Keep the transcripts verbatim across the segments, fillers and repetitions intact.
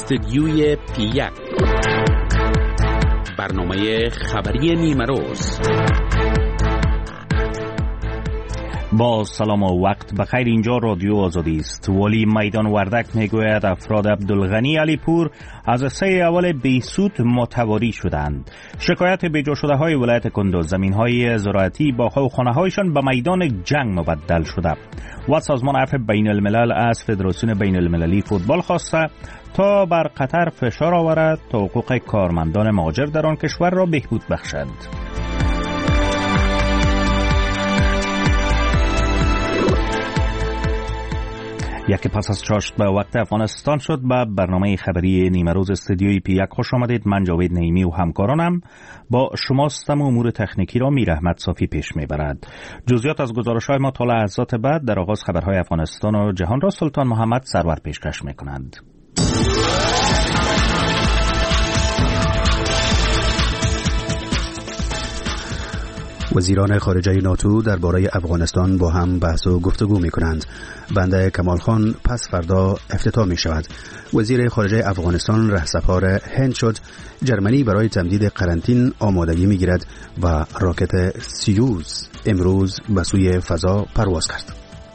استدیوی پی یک، برنامه خبری نیمه روز. با سلام و وقت بخیر. اینجا رادیو آزادی است. ولی میدان وردک میگوید افراد عبدالغنی علی پور از سه اول بیسود متواری شدند. شکایت بیجا شده های ولایت کندوز زمین های زراعتی باغ و خانه هایشان به میدان جنگ مبدل شده و سازمان عفو بین الملل از فدراسیون بین المللی فوتبال خواسته تا بر قطر فشار آورد تا حقوق کارمندان مهاجر در آن کشور را بهبود بخشد. یکی پس از چاشت به وقت افغانستان شد. به برنامه خبری نیمه روز استدیوی پی یک خوش آمدید. من جاوید نعیمی و همکارانم با شماستم. امور تکنیکی را میر احمد صافی پیش میبرد. جزئیات از گزارش‌های ما تا لحظات بعد. در آغاز خبرهای افغانستان و جهان را سلطان محمد سرور پیشکش میکنند. وزیران خارجه ناتو درباره افغانستان با هم بحث و گفتگو می کنند. بنده کمال خان پس فردا افتتاح می شود. وزیر خارجه افغانستان رهسپار هند شد. جرمنی برای تمدید قرنطین آمادگی می گیرد و راکت سیوز امروز به سوی فضا پرواز کرد.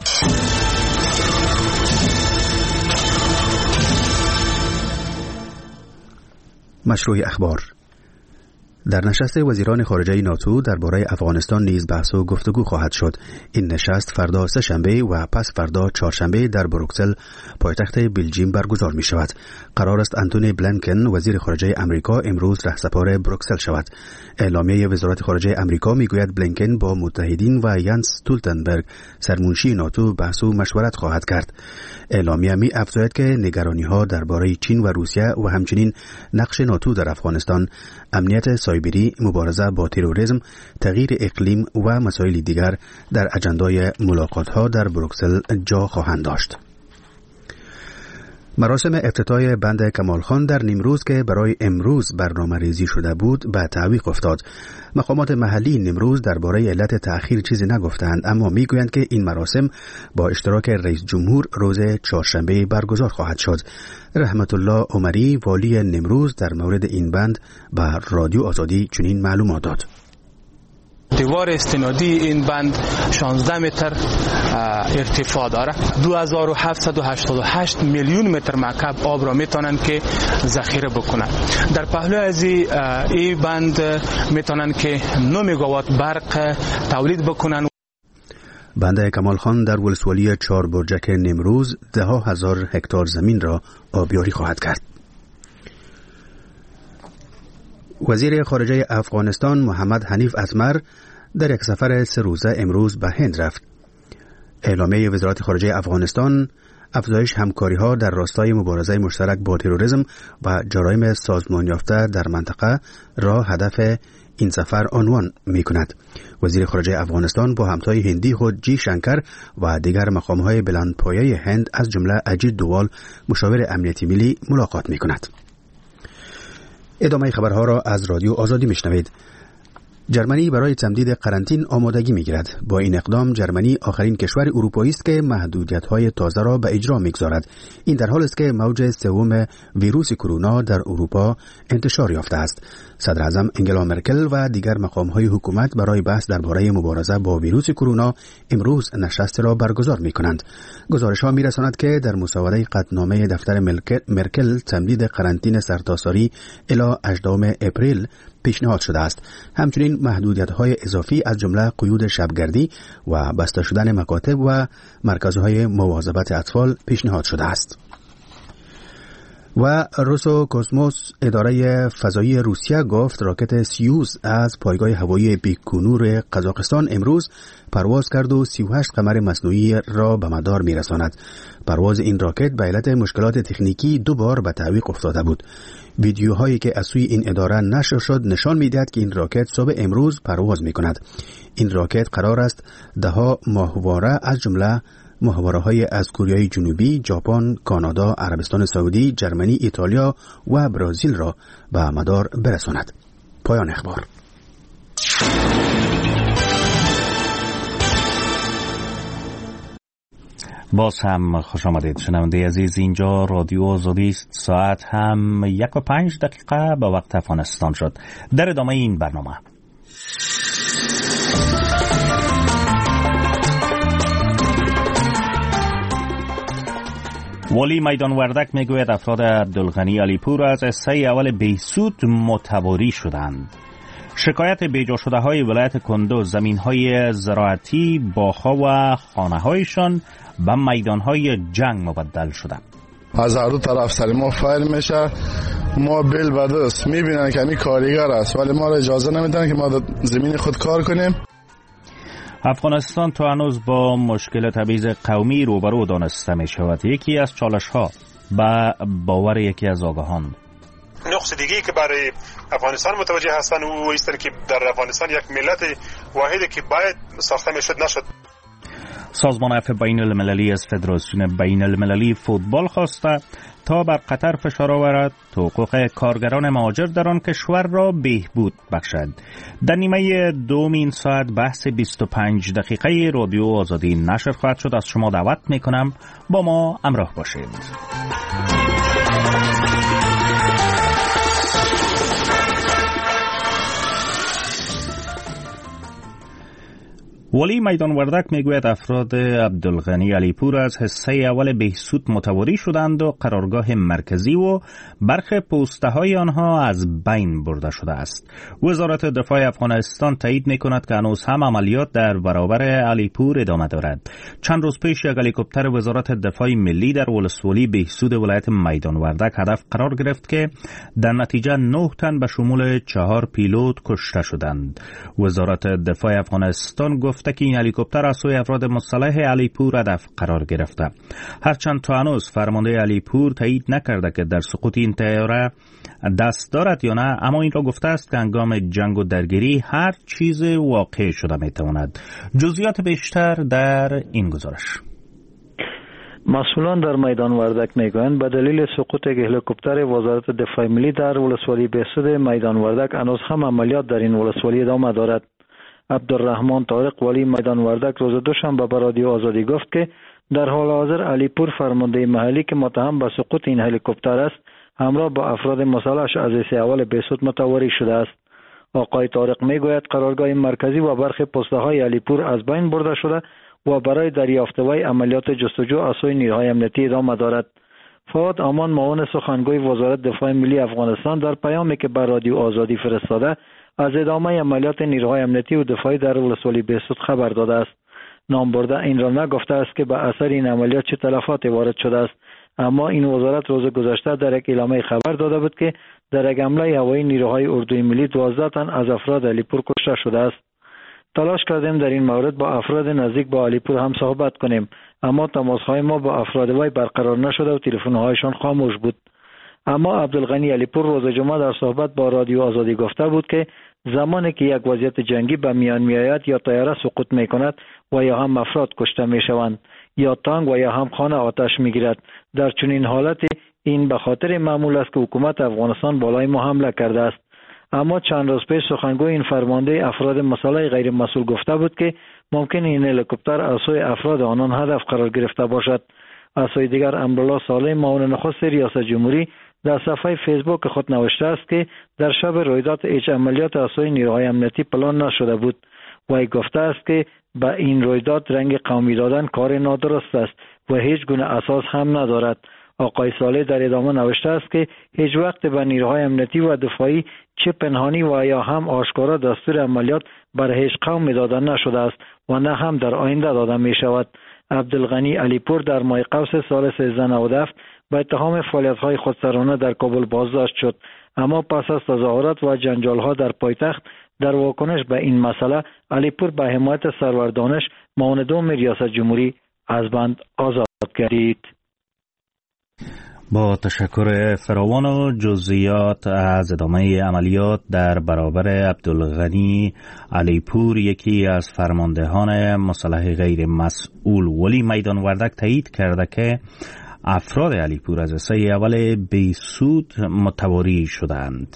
مشروع اخبار. در نشست وزیران خارجه ناتو درباره افغانستان نیز بحث و گفتگو خواهد شد. این نشست فردا سه شنبه و پس فردا چهارشنبه در بروکسل پایتخت بلژیم برگزار می شود. قرار است آنتونی بلینکن وزیر خارجه امریکا امروز رهسپار بروکسل شود. اعلامیه وزارت خارجه امریکا می گوید بلینکن با متحدین و یانس استولتنبرگ سرمنشی ناتو بحث و مشورت خواهد کرد. اعلامیه می افزاید که نگرانی ها درباره چین و روسیه و همچنین نقش ناتو در افغانستان، امنیت سایبری، مبارزه با تروریسم، تغییر اقلیم و مسائل دیگر در اجندای ملاقات‌ها در بروکسل جا خواهند داشت. مراسم افتتاح بند کمال خان در نیمروز که برای امروز برنامه ریزی شده بود به تعویق افتاد. مقامات محلی نیمروز درباره علت تأخیر چیزی نگفتند، اما میگویند که این مراسم با اشتراک رئیس جمهور روز چهارشنبه برگزار خواهد شد. رحمت الله عمری والی نیمروز در مورد این بند به رادیو آزادی چنین معلومات داد. دیوار استنادی این بند شانزده متر ارتفاع داره. دو هزار و هفتصد و هشتاد و هشت میلیون متر مکعب آب را میتونن که ذخیره بکنن. در پهلو از این بند میتونن که نه مگاوات برق تولید بکنن. بند کمال خان در ولسوالی چهار برجک نیمروز ده هزار هکتار زمین را آبیاری خواهد کرد. وزیر خارجه افغانستان محمد حنیف اتمر در یک سفر سه روزه امروز به هند رفت. اعلامیه وزارت خارجه افغانستان افزایش همکاری‌ها در راستای مبارزه مشترک با تروریسم و جرایم سازمان یافته در منطقه را هدف این سفر عنوان می‌کند. وزیر خارجه افغانستان با همتای هندی خود جی شنکر و دیگر مقام‌های بلندپایه هند از جمله اجیت دووال مشاور امنیتی ملی ملاقات می‌کند. ادامه خبرها را از رادیو آزادی میشنوید. جرمنی برای تمدید قرنطین آمادگی میگیرد. با این اقدام جرمنی آخرین کشور اروپایی است که محدودیت‌های تازه را به اجرا میگذارد. این در حالی است که موج سوم ویروس کرونا در اروپا انتشار یافته است. صدر اعظم انگلا مرکل و دیگر مقام‌های حکومت برای بحث درباره مبارزه با ویروس کرونا امروز نشست را برگزار می‌کنند. گزارش‌ها می‌رساند که در مسوده قطعنامه دفتر مرکل تمدید قرنطین سرتاسری الی هجدهم اپریل پیشنهاد شده است. همچنین محدودیت‌های اضافی از جمله قیود شبگردی و بسته شدن مکاتب و مرکزهای مواظبت اطفال پیشنهاد شده است. و روسوکوسموس اداره فضایی روسیه گفت راکت سیوز از پایگاه هوایی بیکنور قزاقستان امروز پرواز کرد و سی و هشت قمر مصنوعی را به مدار میرساند. پرواز این راکت به علت مشکلات تکنیکی دو بار به تعویق افتاده بود. ویدیوهایی که از سوی این اداره نشر شد نشان می‌دهد که این راکت صبح امروز پرواز می‌کند. این راکت قرار است ده‌ها ماهواره از جمله ماهواره‌های از کره جنوبی، ژاپن، کانادا، عربستان سعودی، جرمنی، ایتالیا و برزیل را به مدار برساند. پایان اخبار. باز هم خوش آمدید شنونده عزیز، اینجا رادیو آزادی است. ساعت هم یک و پنج دقیقه به وقت افغانستان شد. در ادامه این برنامه ولی میدان وردک میگوید افراد عبدالغنی علیپور از حصه اول بهسود متواری شدند. شکایت بیجا شده های ولایت کندوز زمین های زراعتی، باغ‌ها و خانه هایشان به میدان های جنگ مبدل شده. از هر دو طرف سر ما فایل میشه، ما بل به دست میبینن که همی کارگر است ولی ما را اجازه نمیدن که ما در زمین خود کار کنیم. افغانستان تا هنوز با مشکل تبعیض قومی روبرو دانسته می شود. یکی از چالش ها به باور یکی از آگاهان، نقص دیگه‌ای که برای افغانستان متوجه هستند او است که در افغانستان یک ملت واحدی که باید ساخته میشد نشد. سازمان عفو بین المللی از فدراسیون بین المللی فوتبال خواسته تا بر قطر فشار آورد تا حقوق کارگران مهاجر در آن کشور را بهبود بخشد. در نیمه دوم این ساعت بحث بیست و پنج دقیقه رادیو آزادی نشر خواهد شد. از شما دعوت میکنم با ما همراه باشید. ولی میدان وردک میگوید افراد عبدالغنی علیپور از حصه اول بهسود متواری شدند و قرارگاه مرکزی و برخی پوسته های آنها از بین برده شده است. وزارت دفاع افغانستان تایید میکند که هنوز هم عملیات در برابر علیپور ادامه دارد. چند روز پیش یک هلیکوپتر وزارت دفاع ملی در ولسوالی بهسود ولایت میدان وردک هدف قرار گرفت که در نتیجه نه تن به شمول چهار پیلوت کشته شدند. وزارت دفاع افغانستان گفت که این هلیکوپتر از سوی افراد مسلح علیپور هدف قرار گرفته. هرچند تا هنوز فرمانده علیپور تایید نکرده که در سقوط این طیاره دست دارد یا نه، اما این را گفته است که هنگام جنگ و درگیری هر چیز واقع شده میتواند. جزئیات بیشتر در این گزارش. مسئولان در میدان وردک میگویند به دلیل سقوط هلیکوپتر وزارت دفاع ملی در ولسوالی بهسود میدان وردک هنوز هم عملیات در این ولسوالی ادامه دارد. عبدالرحمن طارق ولی میدان وردک روز دوشنبه به رادیو آزادی گفت که در حال حاضر علیپور فرمانده محلی که متهم به سقوط این هلیکوپتر است همراه با افراد مسلحش از حصه اول بهسود متواری شده است. آقای طارق میگوید قرارگاه مرکزی و برخی پسته های علیپور از بین برده شده و برای دریافت وی عملیات جستجو از سوی نیروهای امنیتی ادامه دارد. فؤاد امان معاون سخنگوی وزارت دفاع ملی افغانستان در پیامی که بر رادیو آزادی فرستاده از ادامه عملیات نیروهای امنیتی و دفاعی در ولسوالی بهسود خبر داده است. نام برده این را نگفته است که به اثر این عملیات چه تلفاتی وارد شده است، اما این وزارت روز گذشته در یک اعلامیه خبر داده بود که در یک حمله هوایی نیروهای اردوی ملی دوازده تن از افراد علیپور کشته شده است. تلاش کردیم در این مورد با افراد نزدیک با علیپور هم صحبت کنیم، اما تماس‌های ما با افراد وی برقرار نشده و تلفن‌هایشان خاموش بود. اما عبدالغنی علیپور روز جمعه در صحبت با رادیو آزادی گفته بود که زمانی که یک وضعیت جنگی به میان میآید یا طیاره سقوط میکند و یا هم افراد کشته میشوند یا تانک و یا هم خانه آتش میگیرد. در چنین حالتی این به خاطر معمول است که حکومت افغانستان بالای ما حمله کرده است. اما چند روز پیش سخنگوی این فرمانده افراد مسلح غیر مسئول گفته بود که ممکن این هلیکوپتر از سوی افراد آنان هدف قرار گرفته باشد. از سوی دیگر امرالله صالح معاون نخست ریاست جمهوری در صفحه فیسبوک خود نوشته است که در شب رویداد هیچ عملیات از سوی نیروهای امنیتی پلان نشده بود. وی گفته است که به این رویداد رنگ قومی دادن کار نادرست است و هیچ گونه اساس هم ندارد. آقای صالح در ادامه نوشته است که هیچ وقت به نیروهای امنیتی و دفاعی چه پنهانی و یا هم آشکارا دستور عملیات بر هیچ قوم داده نشده است و نه هم در آینده داده می شود. عبدالغنی علیپور در ماه قوس سال سیزده نود و هفت با اتهام فعالیت‌های خودسرانه در کابل بازداشت شد، اما پس از تظاهرات و جنجال‌ها در پایتخت در واکنش به این مسئله علیپور به حمایت سرور دانش معاون دوم ریاست جمهوری از بند آزاد گردید. با تشکر فراوان و جزئیات از ادامه عملیات در برابر عبدالغنی علیپور، یکی از فرماندهان مسلح غیر مسئول ولی میدان وردک تایید کرده که افراد علیپور از حصه اول بهسود متواری شدند.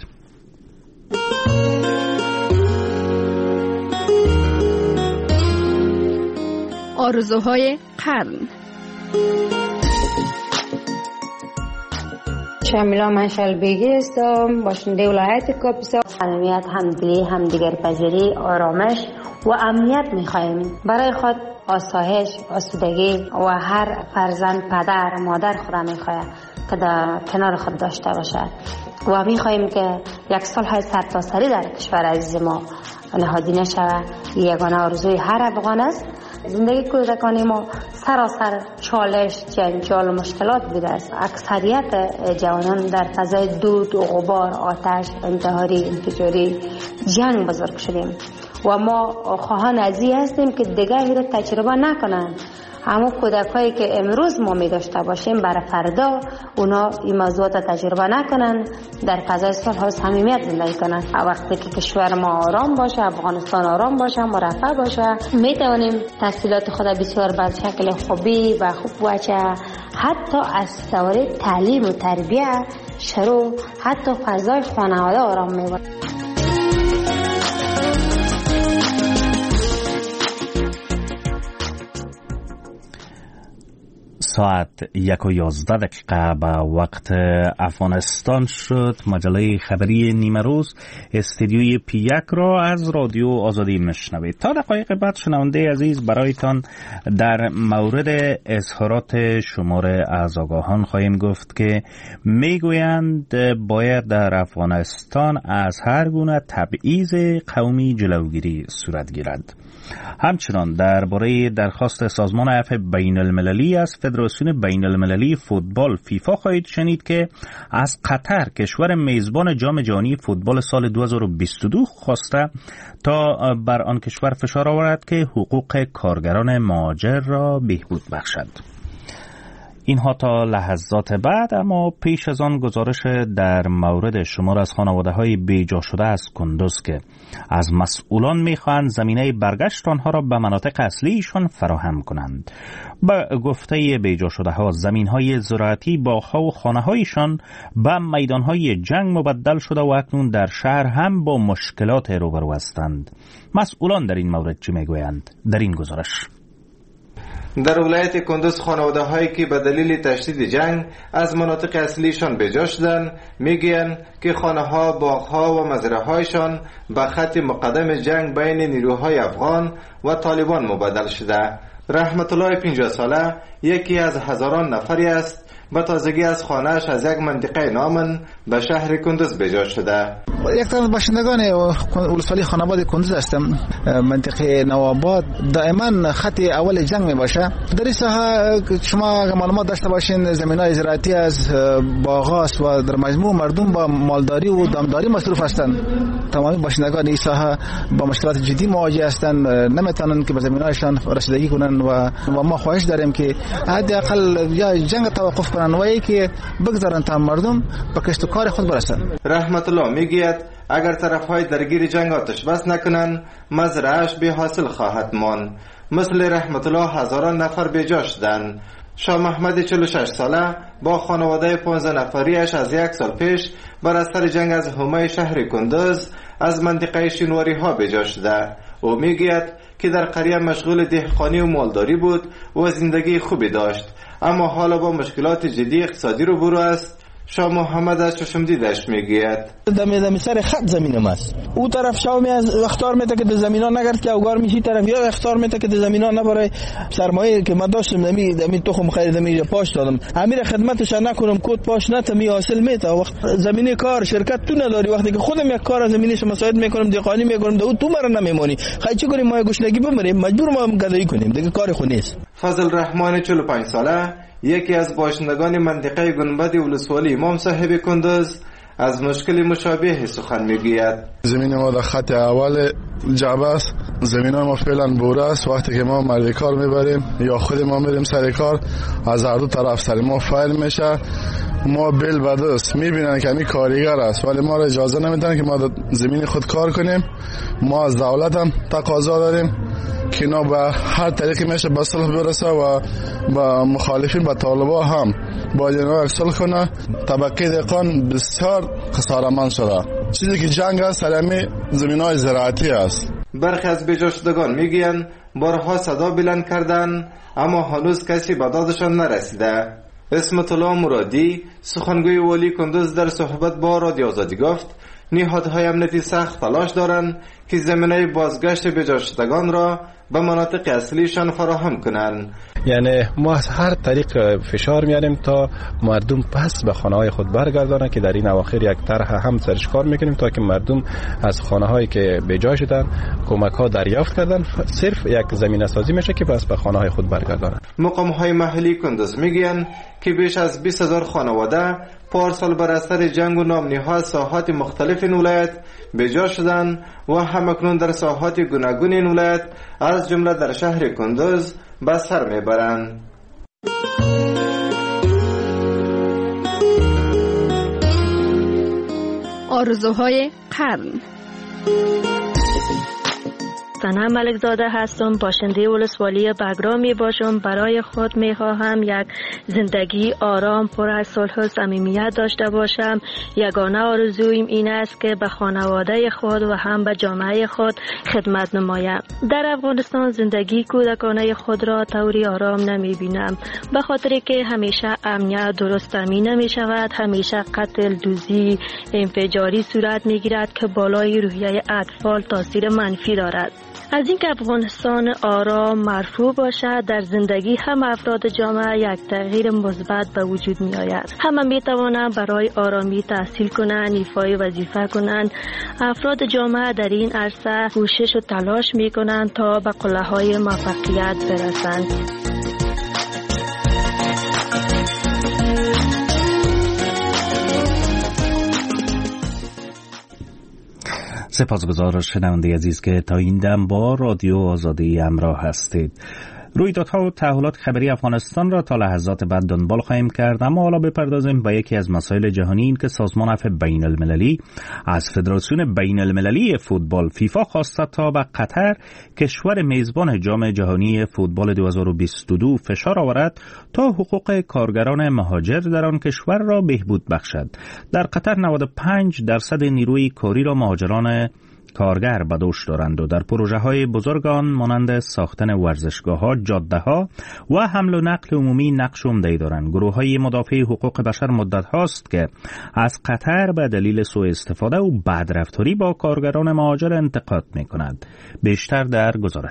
آرزوهای قرن. شمیلا منشل بیگی هستم، باشنده ولایت کاپیسا. صمیمیت، همدلی، همدیگر پذیری، آرامش و امنیت میخواهیم برای خود. آسایش، آسودگی و هر فرزند پدر مادر خود را میخواهد که در کنار خود داشته باشد و میخواهیم که یک صلح سرتاسری در کشور عزیز ما نهادینه شود. یگانه آرزوی هر افغان است. زندگی کودکانی ما سراسر چالش، جنجال و مشکلات بوده است. اکثریت جوانان در فضای دود و غبار، آتش، انتحاری، انفجاری، جنگ بزرگ شدیم و ما خواهان ازی هستیم که دیگه این رو تجربه نکنن. اما کودکایی که امروز ما می داشته باشیم برای فردا اونا این موضوعات رو تجربه نکنن، در فضای صلح و صمیمیت زندگی کنن. وقتی که کشور ما آرام باشه، افغانستان آرام باشه، مرفه باشه، می توانیم تحصیلات خود بسیار بر شکل خوبی و خوب باشه. حتی از دوره تعلیم و تربیه شروع، حتی فضای خانواده آرام می باشه. ساعت یک و یازده دقیقه به وقت افغانستان شد. مجله خبری نیمه روز استدیوی پی یک را از رادیو آزادی مشنوید. تا دقایق بعد شنونده عزیز برایتان در مورد اظهارات شمار از آگاهان خواهیم گفت که میگویند باید در افغانستان از هر گونه تبعیض قومی جلوگیری صورت گیرد. همچنان درباره درخواست سازمان عفو بین المللی از فدراسیون بین المللی فوتبال فیفا خواهید شنید که از قطر، کشور میزبان جام جهانی فوتبال سال دو هزار و بیست و دو، خواسته تا بر آن کشور فشار آورد که حقوق کارگران مهاجر را بهبود بخشد. اینها تا لحظات بعد، اما پیش از آن گزارش در مورد شمار از خانواده‌های بیجا شده از کندوز که از مسئولان می‌خواهند زمینه برگشت آنها را به مناطق اصلیشان فراهم کنند. به گفته بیجا شده‌ها، زمین‌های زراعتی، باغ‌ها و خانه‌هایشان به میدان‌های جنگ مبدل شده و اکنون در شهر هم با مشکلات روبرو هستند. مسئولان در این مورد چه می‌گویند؟ در این گزارش. در ولایت کندوز خانواده هایی که به دلیل تشدید جنگ از مناطق اصلیشان بجا شدند میگویند که خانه ها، باغ ها و مزرعه هایشان به خط مقدم جنگ بین نیروهای افغان و طالبان مبدل شده. رحمت الله پنجاه ساله یکی از هزاران نفری است به تازگی از خانه‌اش از یک منطقه نامن به شهر کندوز بجا شده. یک از باشندگان ولسوالی خاناباد کندوز هستم. منطقه نوآباد دائما خط اول جنگ می باشه. در این ساحه شما معلومات داشته باشین زمین‌های زراعتی از باغاست و در مجموع مردم با مالداری و دامداری مصروف هستند. تمامی باشندگان این ساحه با مشکلات جدی مواجه هستند، نمیتونن که به زمین‌هایشان رسیدگی کنن و و ما خواهش داریم که حداقل یا جنگ توقف کنن و ای که بگذارن تا مردم به کسب و کار خود برسن. رحمت الله میگوید اگر طرفهای درگیر جنگ آتش بس نکنن مزرعه‌اش بی حاصل خواهد ماند. مثل رحمت الله هزاران نفر بیجا شدند. شاه محمد چهل و شش ساله با خانواده پانزده نفریش از یک سال پیش بر اثر جنگ از حومه شهر کندوز از منطقه شینواری ها بیجا شده. او میگوید که در قریه مشغول دهقانی و مالداری بود و زندگی خوبی داشت، اما حالا با مشکلات جدی اقتصادی روبرو است. شاه محمد از چشمدیدش میگوید دمی دمی سر خط زمینم است. او طرف شاه می از اختیار میته که در زمینا نگرد که اوگار میشی، طرف یا اختیار میته که در زمینا نبره سرمایه که من داشتم دمی دمی تخم خریدم می پاش دادم امیر خدمتش نکنم کود پاش نتمی حاصل میته. وقت زمینه کار شرکت تو نداری، وقتی که خودم یک کار زمینیش مساعد میکنم دهقانی میکنم دو تو مرا نمیمونی، خیلی چی کنیم؟ ما گشنگی بمریم، مجبور ما گدایی کنیم، دیگه کار خو نیست. فضل رحمان چهل و پنج ساله یکی از باشندگان منطقه گنبد ولسوالی امام صاحب کندوز از مشکل مشابه سخن میگوید. زمین ما در خط اول جعبه است، زمین ما فعلا بوره است. وقتی که ما مرد کار میبریم یا خود ما میریم سر کار از هر دو طرف سر ما فایل میشه، ما بل به دست میبینن که همی کارگر است ولی ما را اجازه نمیدن که ما در زمین خود کار کنیم. ما از دولت هم تقاضا داریم که اینا به هر طریقی میشه به صلح برسه و با مخالفین با طالبا هم با اینا صلح کنه. طبقه دهقان بسیار خساره‌مند شده. چیزی که جنگ است سر همین زمین‌های زراعتی است. برخی از بیجا شدگان میگویند بارها صدا بلند کردند اما هنوز کسی به دادشان نرسیده. اسمت الله مرادی سخنگوی والی کندوز در صحبت با رادیو آزادی گفت نهادهای امنیتی سخت تلاش دارند که زمینه بازگشت به جا شدگان را به مناطق اصلیشان فراهم کنند. یعنی ما از هر طریق فشار میاریم تا مردم پس به خانه های خود برگردانند که در این اواخر یک طرح هم سرش کار میکنیم تا که مردم از خانه هایی که به جای شدن کمک ها دریافت کردن صرف یک زمینه سازی میشه که پس به خانه های خود برگردانند. مقام های محلی کندوز میگن که بیش از بیست هزار خانواده پارسال بر اثر جنگ و نامنی‌ها از ساحات مختلف این ولایت به جا شدن و همکنون در ساحات گوناگون این ولایت از جمله در شهر کندوز به سر میبرند. آرزوهای قرن. سنه ملکزاده هستم، باشنده ولسوالی بگرا می باشم. برای خود می خواهم یک زندگی آرام پر از صلح و صمیمیت داشته باشم. یگانه آرزویم این است که به خانواده خود و هم به جامعه خود خدمت نمایم. در افغانستان زندگی کودکانه خود را طوری آرام نمی بینم، به خاطر که همیشه امنیت درست تامین نمی شود. همیشه قتل، دزدی، انفجاری صورت می گیرد که بالای روحیه اطفال تاثیر منفی دارد. از اینکه افغانستان آرام مرفوع باشد در زندگی هم افراد جامعه یک تغییر مثبت به وجود می آید. همه می توانند برای آرامی تحصیل کنند، ایفای وظیفه کنند. افراد جامعه در این عرصه کوشش و تلاش می کنند تا به قله‌های موفقیت برسند. سپاسگزار شنونده عزیز که تا این دم با رادیو آزادی همراه هستید. رویدادها و تحولات خبری افغانستان را تا لحظات بعد دنبال خواهیم کرد، اما حالا بپردازیم به یکی از مسائل جهانی، این که سازمان عفو بین المللی از فدراسیون بین المللی فوتبال فیفا خواسته تا به قطر، کشور میزبان جام جهانی فوتبال دو هزار و بیست و دو، فشار آورد تا حقوق کارگران مهاجر در آن کشور را بهبود بخشد. در قطر نود و پنج درصد نیروی کاری را مهاجران کارگر به دوش دارند و در پروژه های بزرگان مانند ساختن ورزشگاه ها، جاده ها و حمل و نقل عمومی نقش عمده‌ای دارند. گروه های مدافع حقوق بشر مدت هاست که از قطر به دلیل سوء استفاده و بدرفتاری با کارگران مهاجر انتقاد می کنند. بیشتر در گزارش.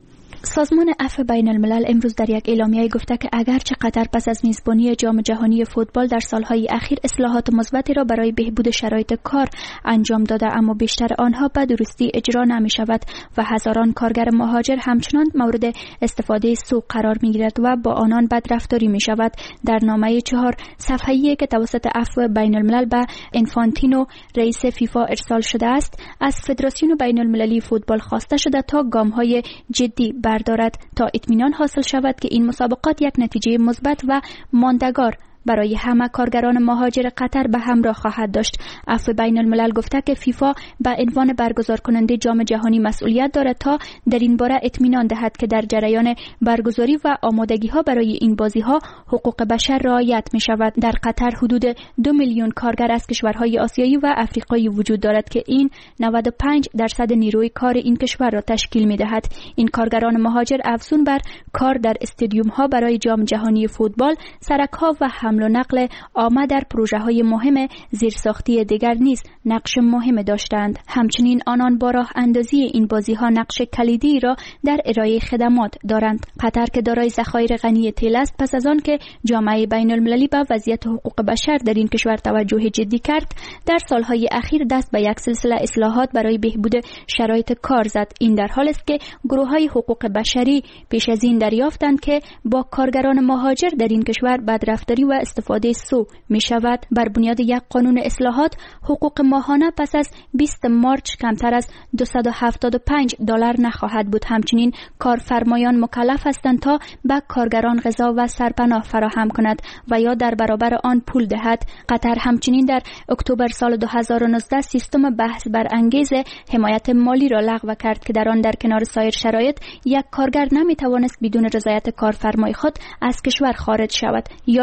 سازمان عفو بین الملل امروز در یک اعلامیه گفته که اگرچه قطر پس از میزبانی جام جهانی فوتبال در سالهای اخیر اصلاحات مثبتی را برای بهبود شرایط کار انجام داده، اما بیشتر آنها به درستی اجرا نمی شود و هزاران کارگر مهاجر همچنان مورد استفاده سوء قرار می گیرد و با آنان بدرفتاری می شود. در نامه چهار صفحه‌ای که توسط عفو بین الملل به انفانتینو رئیس فیفا ارسال شده است، از فدراسیون بین المللی فوتبال خواسته شده تا گام‌های جدی بردارد تا اطمینان حاصل شود که این مسابقات یک نتیجه مثبت و ماندگار برای همه کارگران مهاجر قطر به همراه خواهد داشت. عفو بین الملل گفته که فیفا به عنوان برگزار کننده جام جهانی مسئولیت دارد تا در این باره اطمینان دهد که در جریان برگزاری و آمادگی ها برای این بازی ها حقوق بشر رعایت می شود. در قطر حدود دو میلیون کارگر از کشورهای آسیایی و افریقایی وجود دارد که این نود و پنج درصد نیروی کار این کشور را تشکیل می دهد. این کارگران مهاجر افزون بر کار در استادیوم ها برای جام جهانی فوتبال، سرک ها و حمل و نقل عامه در پروژه های مهم زیرساختی دیگر نیز نقش مهم داشتند. همچنین آنان با راه اندازی این بازی ها نقش کلیدی را در ارائه خدمات دارند. قطر که دارای ذخایر غنی تیل است، پس از آن که جامعه بین المللی به وضعیت حقوق بشر در این کشور توجه جدی کرد، در سالهای اخیر دست به یک سلسله اصلاحات برای بهبود شرایط کار زد. این در حالی است که گروه‌های حقوق بشری پیش از این دریافتند که با کارگران مهاجر در این کشور بدرفتاری و استفاده سوء می شود. بر بنیاد یک قانون اصلاحات، حقوق ماهانه پس از بیست مارچ کمتر از دویست و هفتاد و پنج دلار نخواهد بود. همچنین کارفرمایان مکلف هستند تا به کارگران غذا و سرپناه فراهم کند و یا در برابر آن پول دهد. قطر همچنین در اکتبر سال دو هزار و نوزده سیستم بحث برانگیز حمایت مالی را لغو کرد که در آن در کنار سایر شرایط یک کارگر نمی توانست بدون رضایت کارفرمای خود از کشور خارج شود یا شغل خود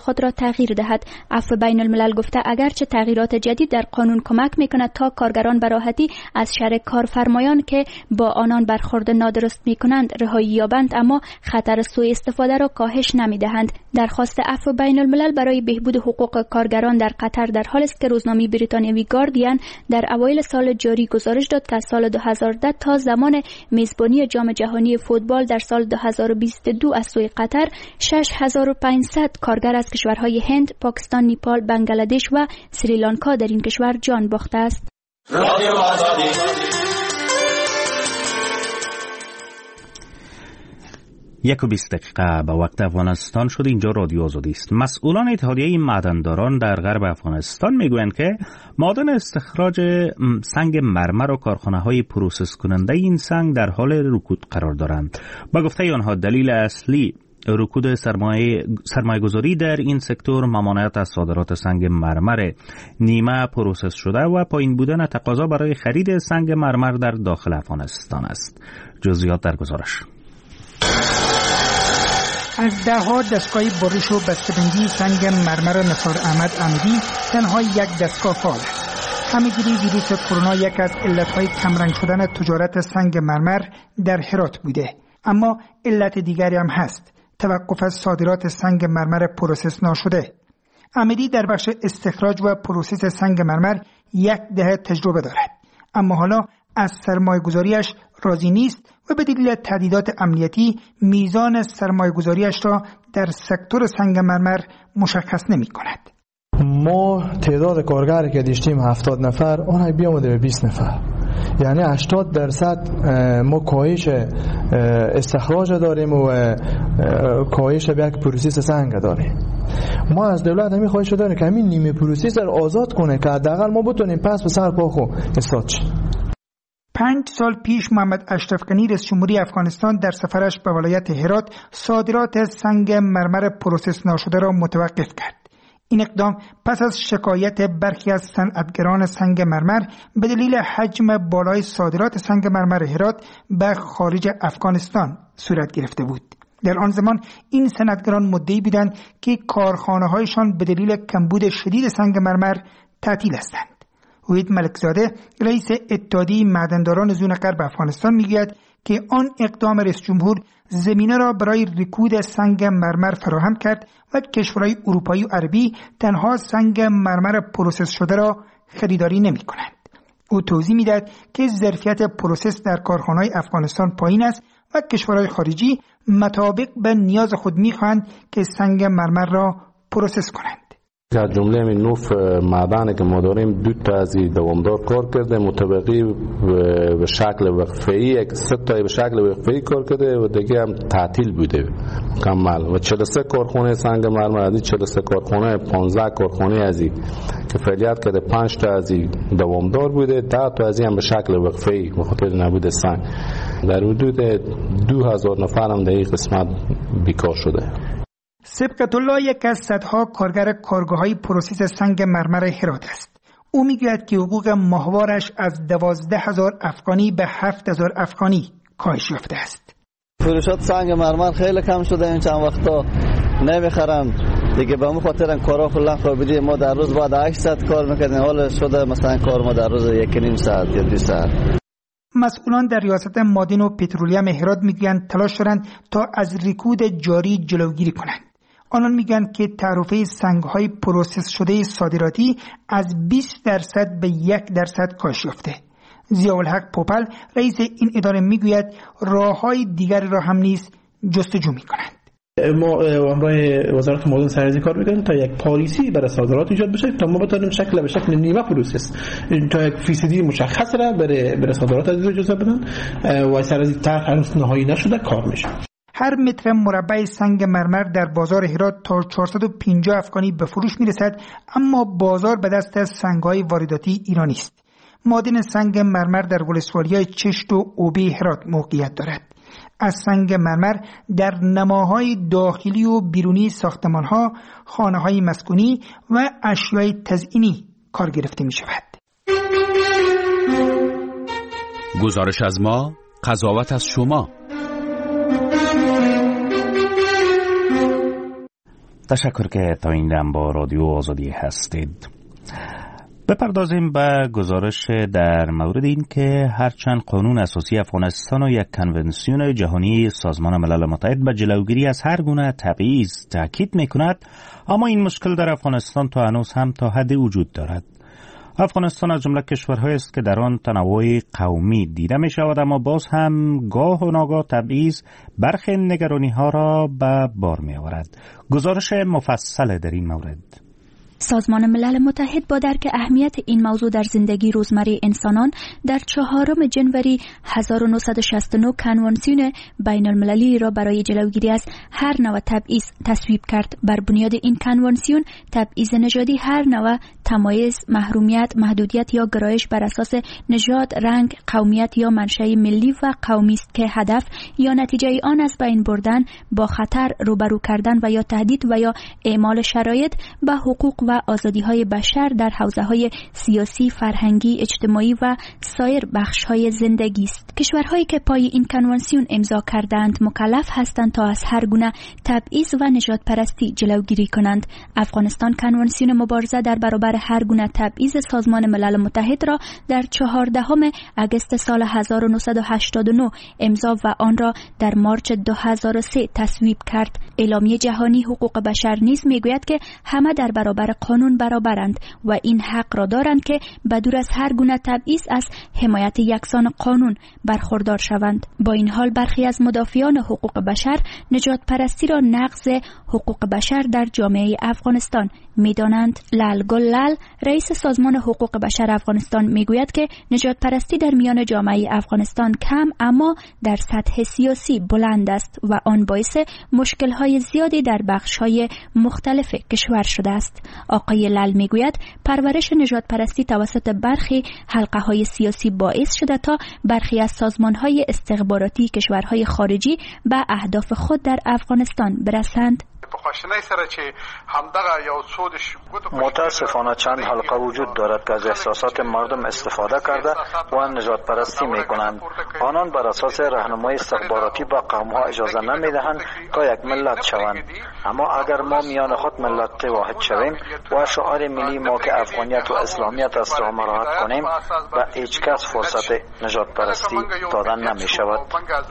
خود را تغییر دهد. عفو بین الملل گفته اگرچه تغییرات جدید در قانون کمک میکند تا کارگران به راحتی از شر کارفرمایان که با آنان برخورد نادرست میکنند رهایی یابند، اما خطر سوء استفاده را کاهش نمیدهند. درخواست عفو بین الملل برای بهبود حقوق کارگران در قطر در حالی است که روزنامه بریتانیایی گاردین در اوایل سال جاری گزارش داد که از سال دو هزار و ده تا زمان میزبانی جام جهانی فوتبال در سال دو هزار و بیست و دو از سوی قطر شش هزار و پانصد کارگر از کشورهای هند، پاکستان، نیپال، بنگلادش و سریلانکا در این کشور جان باخته است. رادیو آزادی. یک و بیست دقیقه به وقت افغانستان شد. اینجا رادیو آزادی است. مسئولان اتحادیه معدنداران در غرب افغانستان میگویند که معادن استخراج سنگ مرمر و کارخانه‌های پروسس کننده این سنگ در حال رکود قرار دارند. با گفته آنها دلیل اصلی رکود سرمایه سرمایه‌گذاری در این سکتور ممانعت از صادرات سنگ مرمر نیمه پروسس شده و پایین بودن تقاضا برای خرید سنگ مرمر در داخل افغانستان است. جزئیات در گزارش. از ده‌ها دستگاه برش و بسته‌بندی سنگ مرمر نثار احمد امیری تنها یک دستگاه فعال است. همه‌گیری ویروس کرونا یک از علتهای کمرنگ شدن تجارت سنگ مرمر در هرات بوده، اما علت دیگری هم هست: توقف از صادرات سنگ مرمر پروسس ناشده. امیری در بخش استخراج و پروسس سنگ مرمر یک دهه تجربه دارد، اما حالا از سرمایه‌گذاریش راضی نیست و به دلیل تهدیدات امنیتی میزان سرمایه‌گذاریش را در سکتور سنگ مرمر مشخص نمی‌کند. ما تعداد کارگری که داشتیم هفتاد نفر، اون بیامده به بیست نفر، یعنی هشتاد درصد ما کاهش استخراج داریم و کاهش به یک پروسس سنگ داریم. ما از دولت همین خواهش داریم که همین نیمه پروسس رو آزاد کنه که حداقل ما بتونیم پس به سر پا خو استاد شیم. پنج سال پیش محمد اشرف غنی رئیس جمهوری افغانستان در سفرش به ولایت هرات صادرات سنگ مرمر پروسس ناشده را متوقف کرد. این اقدام پس از شکایت برخی از صنعتگران سنگ مرمر به دلیل حجم بالای صادرات سنگ مرمر هرات به خارج افغانستان صورت گرفته بود. در آن زمان این صنعتگران مدعی بودند که کارخانه‌هایشان به دلیل کمبود شدید سنگ مرمر تعطیل هستند. وحید ملکزاده رئیس اتحادیه معدنداران زون غرب افغانستان میگوید که آن اقدام رئیس جمهور زمینه را برای رکود سنگ مرمر فراهم کرد و کشورهای اروپایی و عربی تنها سنگ مرمر پروسس شده را خریداری نمی کنند. او توضیح میدهد که ظرفیت پروسس در کارخانه‌های افغانستان پایین است و کشورهای خارجی مطابق به نیاز خود می‌خواهند که سنگ مرمر را پروسس کنند. از جمله این نوف معدنی که ما داریم دو تا از دوامدار کار کرده، متبقی به شکل وقفه‌ای یک سه تا به شکل وقفه‌ای کار کرده و دیگه هم تعطیل بوده کامل. و چهل و سه کارخانه سنگ مرمر از چهل و سه کارخانه پانزده کارخانه از که فعالیت کرده، پنج تا از دوامدار بوده، ده تا از هم به شکل وقفه‌ای به خاطر نبود سنگ. در حدود دو هزار نفر هم در این قسمت بیکار شده. سبقت الله یک از صدها کارگر کارگاه‌های پروسس سنگ مرمر هرات است. او میگوید که حقوق ماهوارش از دوازده هزار افغانی به هفت هزار افغانی کاهش یافته است. فروشات سنگ مرمر خیلی کم شده، این چند وقتا نمیخرن دیگه، به اون خاطر کارا کلا خوابیدی. ما در روز بعد هشتصد کار میکردیم، حالا شده مثلا کار ما در روز یک و نیم ساعت یا دو ساعت. مسئولان در ریاست معادن و پترولیم هرات میگویند تلاش دارند تا از رکود جاری جلوگیری کنند. آنان میگن که تعرفه سنگ‌های پروسس شده صادراتی از بیست درصد به یک درصد کاهش یافته. ضیاءالحق پوپل رئیس این اداره میگوید راه‌های دیگری را هم نیز جستجو میکنند. ما همراه وزارت معادن سرریزی کار میکنیم تا یک پالیسی برای صادرات ایجاد بشه تا ما بتونیم شکل به شکل نیمه پروسس تا یک فیصدی مشخص را برای برای صادرات از اجازه بدن و سرریزی طرح هنوز نهایی نشده کار میشه. هر متر مربع سنگ مرمر در بازار هرات تا چهارصد و پنجاه افغانی به فروش میرسد، اما بازار به دست سنگ‌های وارداتی ایرانی است. معادن سنگ مرمر در ولسوالی‌های چشت و اوبه هرات موقعیت دارد. از سنگ مرمر در نماهای داخلی و بیرونی ساختمان‌ها، خانه‌های مسکونی و اشیای تزئینی کار گرفته می‌شود. گزارش از ما، قضاوت از شما. تشکر که تا این دم با رادیو آزادی هستید. بپردازیم به گزارش در مورد این که هرچند قانون اساسی افغانستان و یک کنونسیون جهانی سازمان ملل متحد به جلوگیری از هر گونه تبعیض تاکید می‌کند، اما این مشکل در افغانستان تا هنوز هم تا حدی وجود دارد. افغانستان از جمله کشورهایی است که در آن تنوع قومی دیده می شود، اما باز هم گاه و ناگاه تبعیض برخی نگرانی‌ها را به بار می آورد. گزارش مفصل در این مورد. سازمان ملل متحد با درک اهمیت این موضوع در زندگی روزمره انسانان در چهارم جنوری هزار و نهصد و شصت و نه کنوانسیون بین المللی را برای جلوگیری از هر نوع تبعیض تصویب کرد. بر بنیاد این کنوانسیون تبعیض نژادی هر نوع تمایز، محرومیت، محدودیت یا گرایش بر اساس نژاد، رنگ، قومیت یا منشأ ملی و قومی است که هدف یا نتیجه آن از بین بردن، با خطر روبرو کردن و یا تهدید و یا اعمال شرایط به حقوق و آزادی‌های بشر در حوزه‌های سیاسی، فرهنگی، اجتماعی و سایر بخش‌های زندگی است. کشورهایی که پای این کنوانسیون امضا کردند مکلف هستند تا از هر گونه تبعیض و نژاد پرستی جلوگیری کنند. افغانستان کنوانسیون مبارزه در برابر هر گونه تبعیض سازمان ملل متحد را در چهاردهم اگست سال هزار و نهصد و هشتاد و نه امضا و آن را در مارچ دو هزار و سه تصویب کرد. اعلامیه جهانی حقوق بشر نیز میگوید که همه در برابر قانون برابرند و این حق را دارند که بدور از هر گونه تبعیض از حمایت یکسان قانون برخوردار شوند. با این حال برخی از مدافعان حقوق بشر نجات پرستی را نقض حقوق بشر در جامعه افغانستان می‌دانند. لال گل لال، رئیس سازمان حقوق بشر افغانستان، میگوید که نجات پرستی در میان جامعه افغانستان کم اما در سطح سیاسی بلند است و آن باعث مشکل‌های زیادی در بخش‌های مختلف کشور شده است. آقای لال میگوید پرورش نژاد پرستی توسط برخی حلقه‌های سیاسی باعث شده تا برخی از سازمان‌های استخباراتی کشورهای خارجی به اهداف خود در افغانستان برسند. متاسفانه چند حلقه وجود دارد که از احساسات مردم استفاده کرده و نژاد پرستی می کنند. آنان بر اساس راهنمای استخباراتی با قوم ها اجازه نمی دهند تا یک ملت شوند. اما اگر ما میان خود ملت واحد شویم و شعار ملی ما که افغانیت و اسلامیت است را مراعات کنیم، به هیچ کس فرصت نژاد پرستی دادن نمی شود.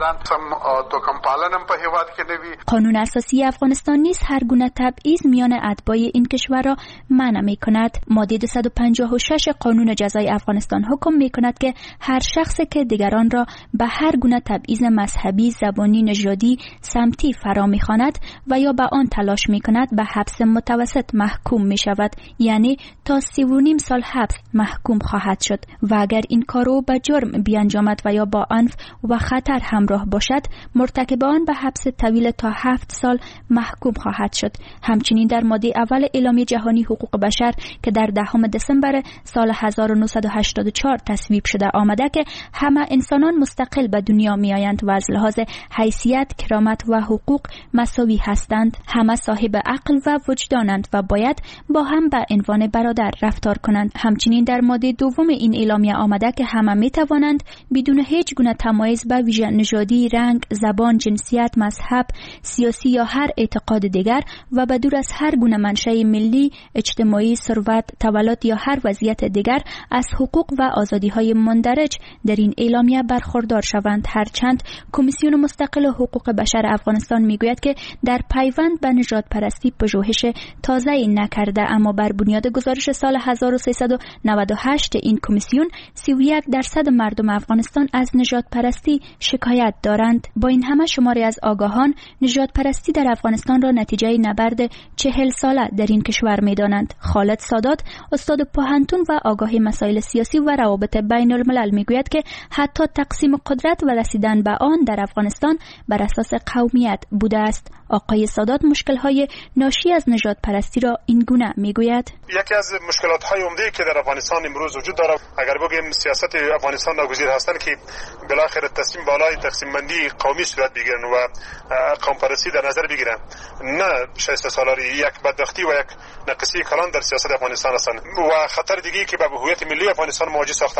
قانون اساسی افغانستان نیز هر گونه تبعیض میان اتباع این کشور را منع می کند. ماده دویست و پنجاه و شش قانون جزای افغانستان حکم می کند که هر شخصی که دیگران را به هر گونه تبعیض مذهبی، زبانی، نژادی، سمتی فرا می خواند و یا به آن تلاش می کند به حبس متوسط محکوم می شود، یعنی تا سی و نیم سال حبس محکوم خواهد شد و اگر این کارو به جرم بیانجامد و یا با عنف و خطر همراه باشد، مرتکب آن به حبس طویل تا هفت سال محکوم خواهد شد. همچنین در ماده اول اعلامیه جهانی حقوق بشر که در دهم دسامبر سال هزار و نهصد و هشتاد و چهار تصویب شده آمده که همه انسانان مستقل به دنیا می آیند و از لحاظ حیثیت، کرامت و حقوق مساوی هستند. همه صاحب عقل و وجدانند و باید با هم به عنوان برادر رفتار کنند. همچنین در ماده دوم این اعلامیه آمده که همه می توانند بدون هیچ گونه تمایز به ویژه نژادی، رنگ، زبان، جنسیت، مذهب، سیاسی یا هر اعتقاد دیگر و بدور از هر گونه منشأ ملی، اجتماعی، ثروت، تولد یا هر وضعیت دیگر از حقوق و آزادی‌های مندرج در این اعلامیه برخوردار شوند. هرچند کمیسیون مستقل حقوق بشر افغانستان میگوید که در پیوند به نژاد پرستی پژوهش تازه‌ای نکرده، اما بر بنیاد گزارش سال هزار و سیصد و نود و هشت این کمیسیون سی و یک درصد مردم افغانستان از نژاد پرستی شکایت دارند. با این همه شماری از آگاهان نژاد پرستی در افغانستان را نتیجه نبرد چهل ساله در این کشور می‌دانند. خالد سادات، استاد پوهنتون و آگاه مسائل سیاسی و روابط بین الملل میگوید که حتی تقسیم قدرت و رسیدن به آن در افغانستان بر اساس قومیت بوده است. آقای سادات مشکل‌های ناشی از نژاد پرستی را این گونه میگوید: یکی از مشکلات‌های عمده که در افغانستان امروز وجود دارد، اگر بگیم سیاست افغانستان ناگزیر هستند که بالاخره تصمیم بالای تقسیم بندی قومی صورت بگیرن و قوم پرستی در نظر بگیرن، نه شصت سالاری یک بدبختی و یک نقصی کلان در سیاست افغانستان هستند و خطر دیگه که به هویت ملی افغانستان مواجه ساختن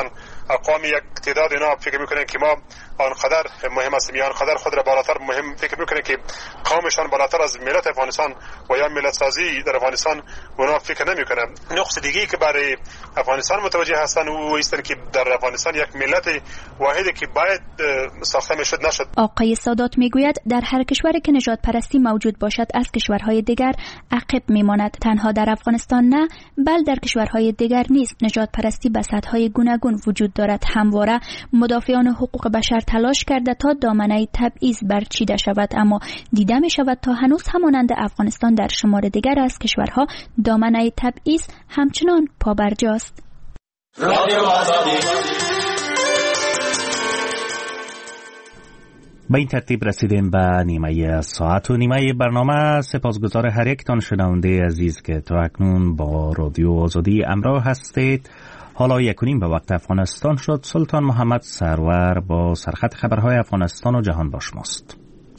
اقوام یک تعداد اینا فکر میکنن که ما آنقدر مهم است یا آنقدر خود را بالاتر مهم فکر میکنن که قومشان بالاتر از ملت افغانستان و یا ملت سازی در افغانستان اونا فکر نمیکنن. نقص دیگه که برای افغانستان متوجه هستن و ایستن که در افغانستان یک ملت واحدی که باید ساخته میشد نشد. آقای سادات میگوید در هر کشوری که نژاد پرستی موجود باشد از کشورهای دیگر عقب میماند. تنها در افغانستان نه، بل در کشورهای دیگر نیز نژاد پرستی به سطح‌های گوناگون وجود دارد. همواره مدافعان حقوق بشر تلاش کرده تا دامنه تبعیض برچیده شود، اما دیده می شود تا هنوز همانند افغانستان در شمار دیگر از کشورها دامنه تبعیض همچنان پابرجاست. به این ترتیب رسیدیم به نیمه ساعت و نیمه برنامه. سپاسگزار هر یک تان شنونده عزیز که تا اکنون با رادیو آزادی همراه هستید. حالا یکونیم به وقت افغانستان شد. سلطان محمد سرور با سرخط خبرهای افغانستان و جهان با شماست.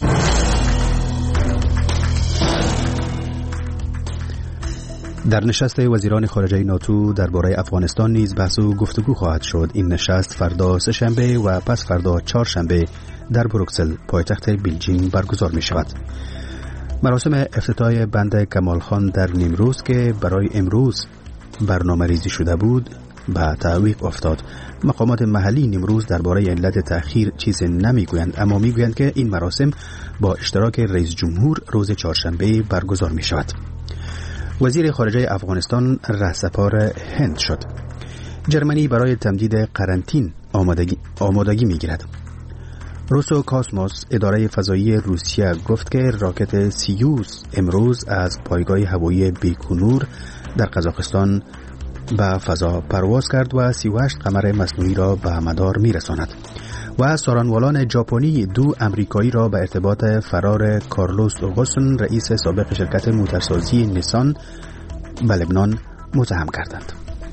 در نشست وزیران خارجه ناتو درباره افغانستان نیز بحث و گفتگو خواهد شد. این نشست فردا سه‌شنبه و پس فردا چهارشنبه در بروکسل پایتخت بلژیک برگزار می شود. مراسم افتتاح بند کمال خان در نیمروز که برای امروز برنامه ریزی شده بود به تعویق افتاد. مقامات محلی نیمروز درباره علت تأخیر چیز نمیگویند، اما میگویند که این مراسم با اشتراک رئیس جمهور روز چهارشنبه برگزار می شود. وزیر خارجه افغانستان رهسپار هند شد. جرمنی برای تمدید قرنطین آمادگی, آمادگی می گیرد. روسو کاسموس اداره فضایی روسیه گفت که راکت سیوس امروز از پایگاه هوایی بیکونور در قزاقستان به فضا پرواز کرد و سی و هشت قمر مصنوعی را به مدار می رساند. و سارانوالان ژاپنی دو امریکایی را به ارتباط فرار کارلوس اوگوسن رئیس سابق شرکت موتورسازی نیسان به لبنان متهم کردند.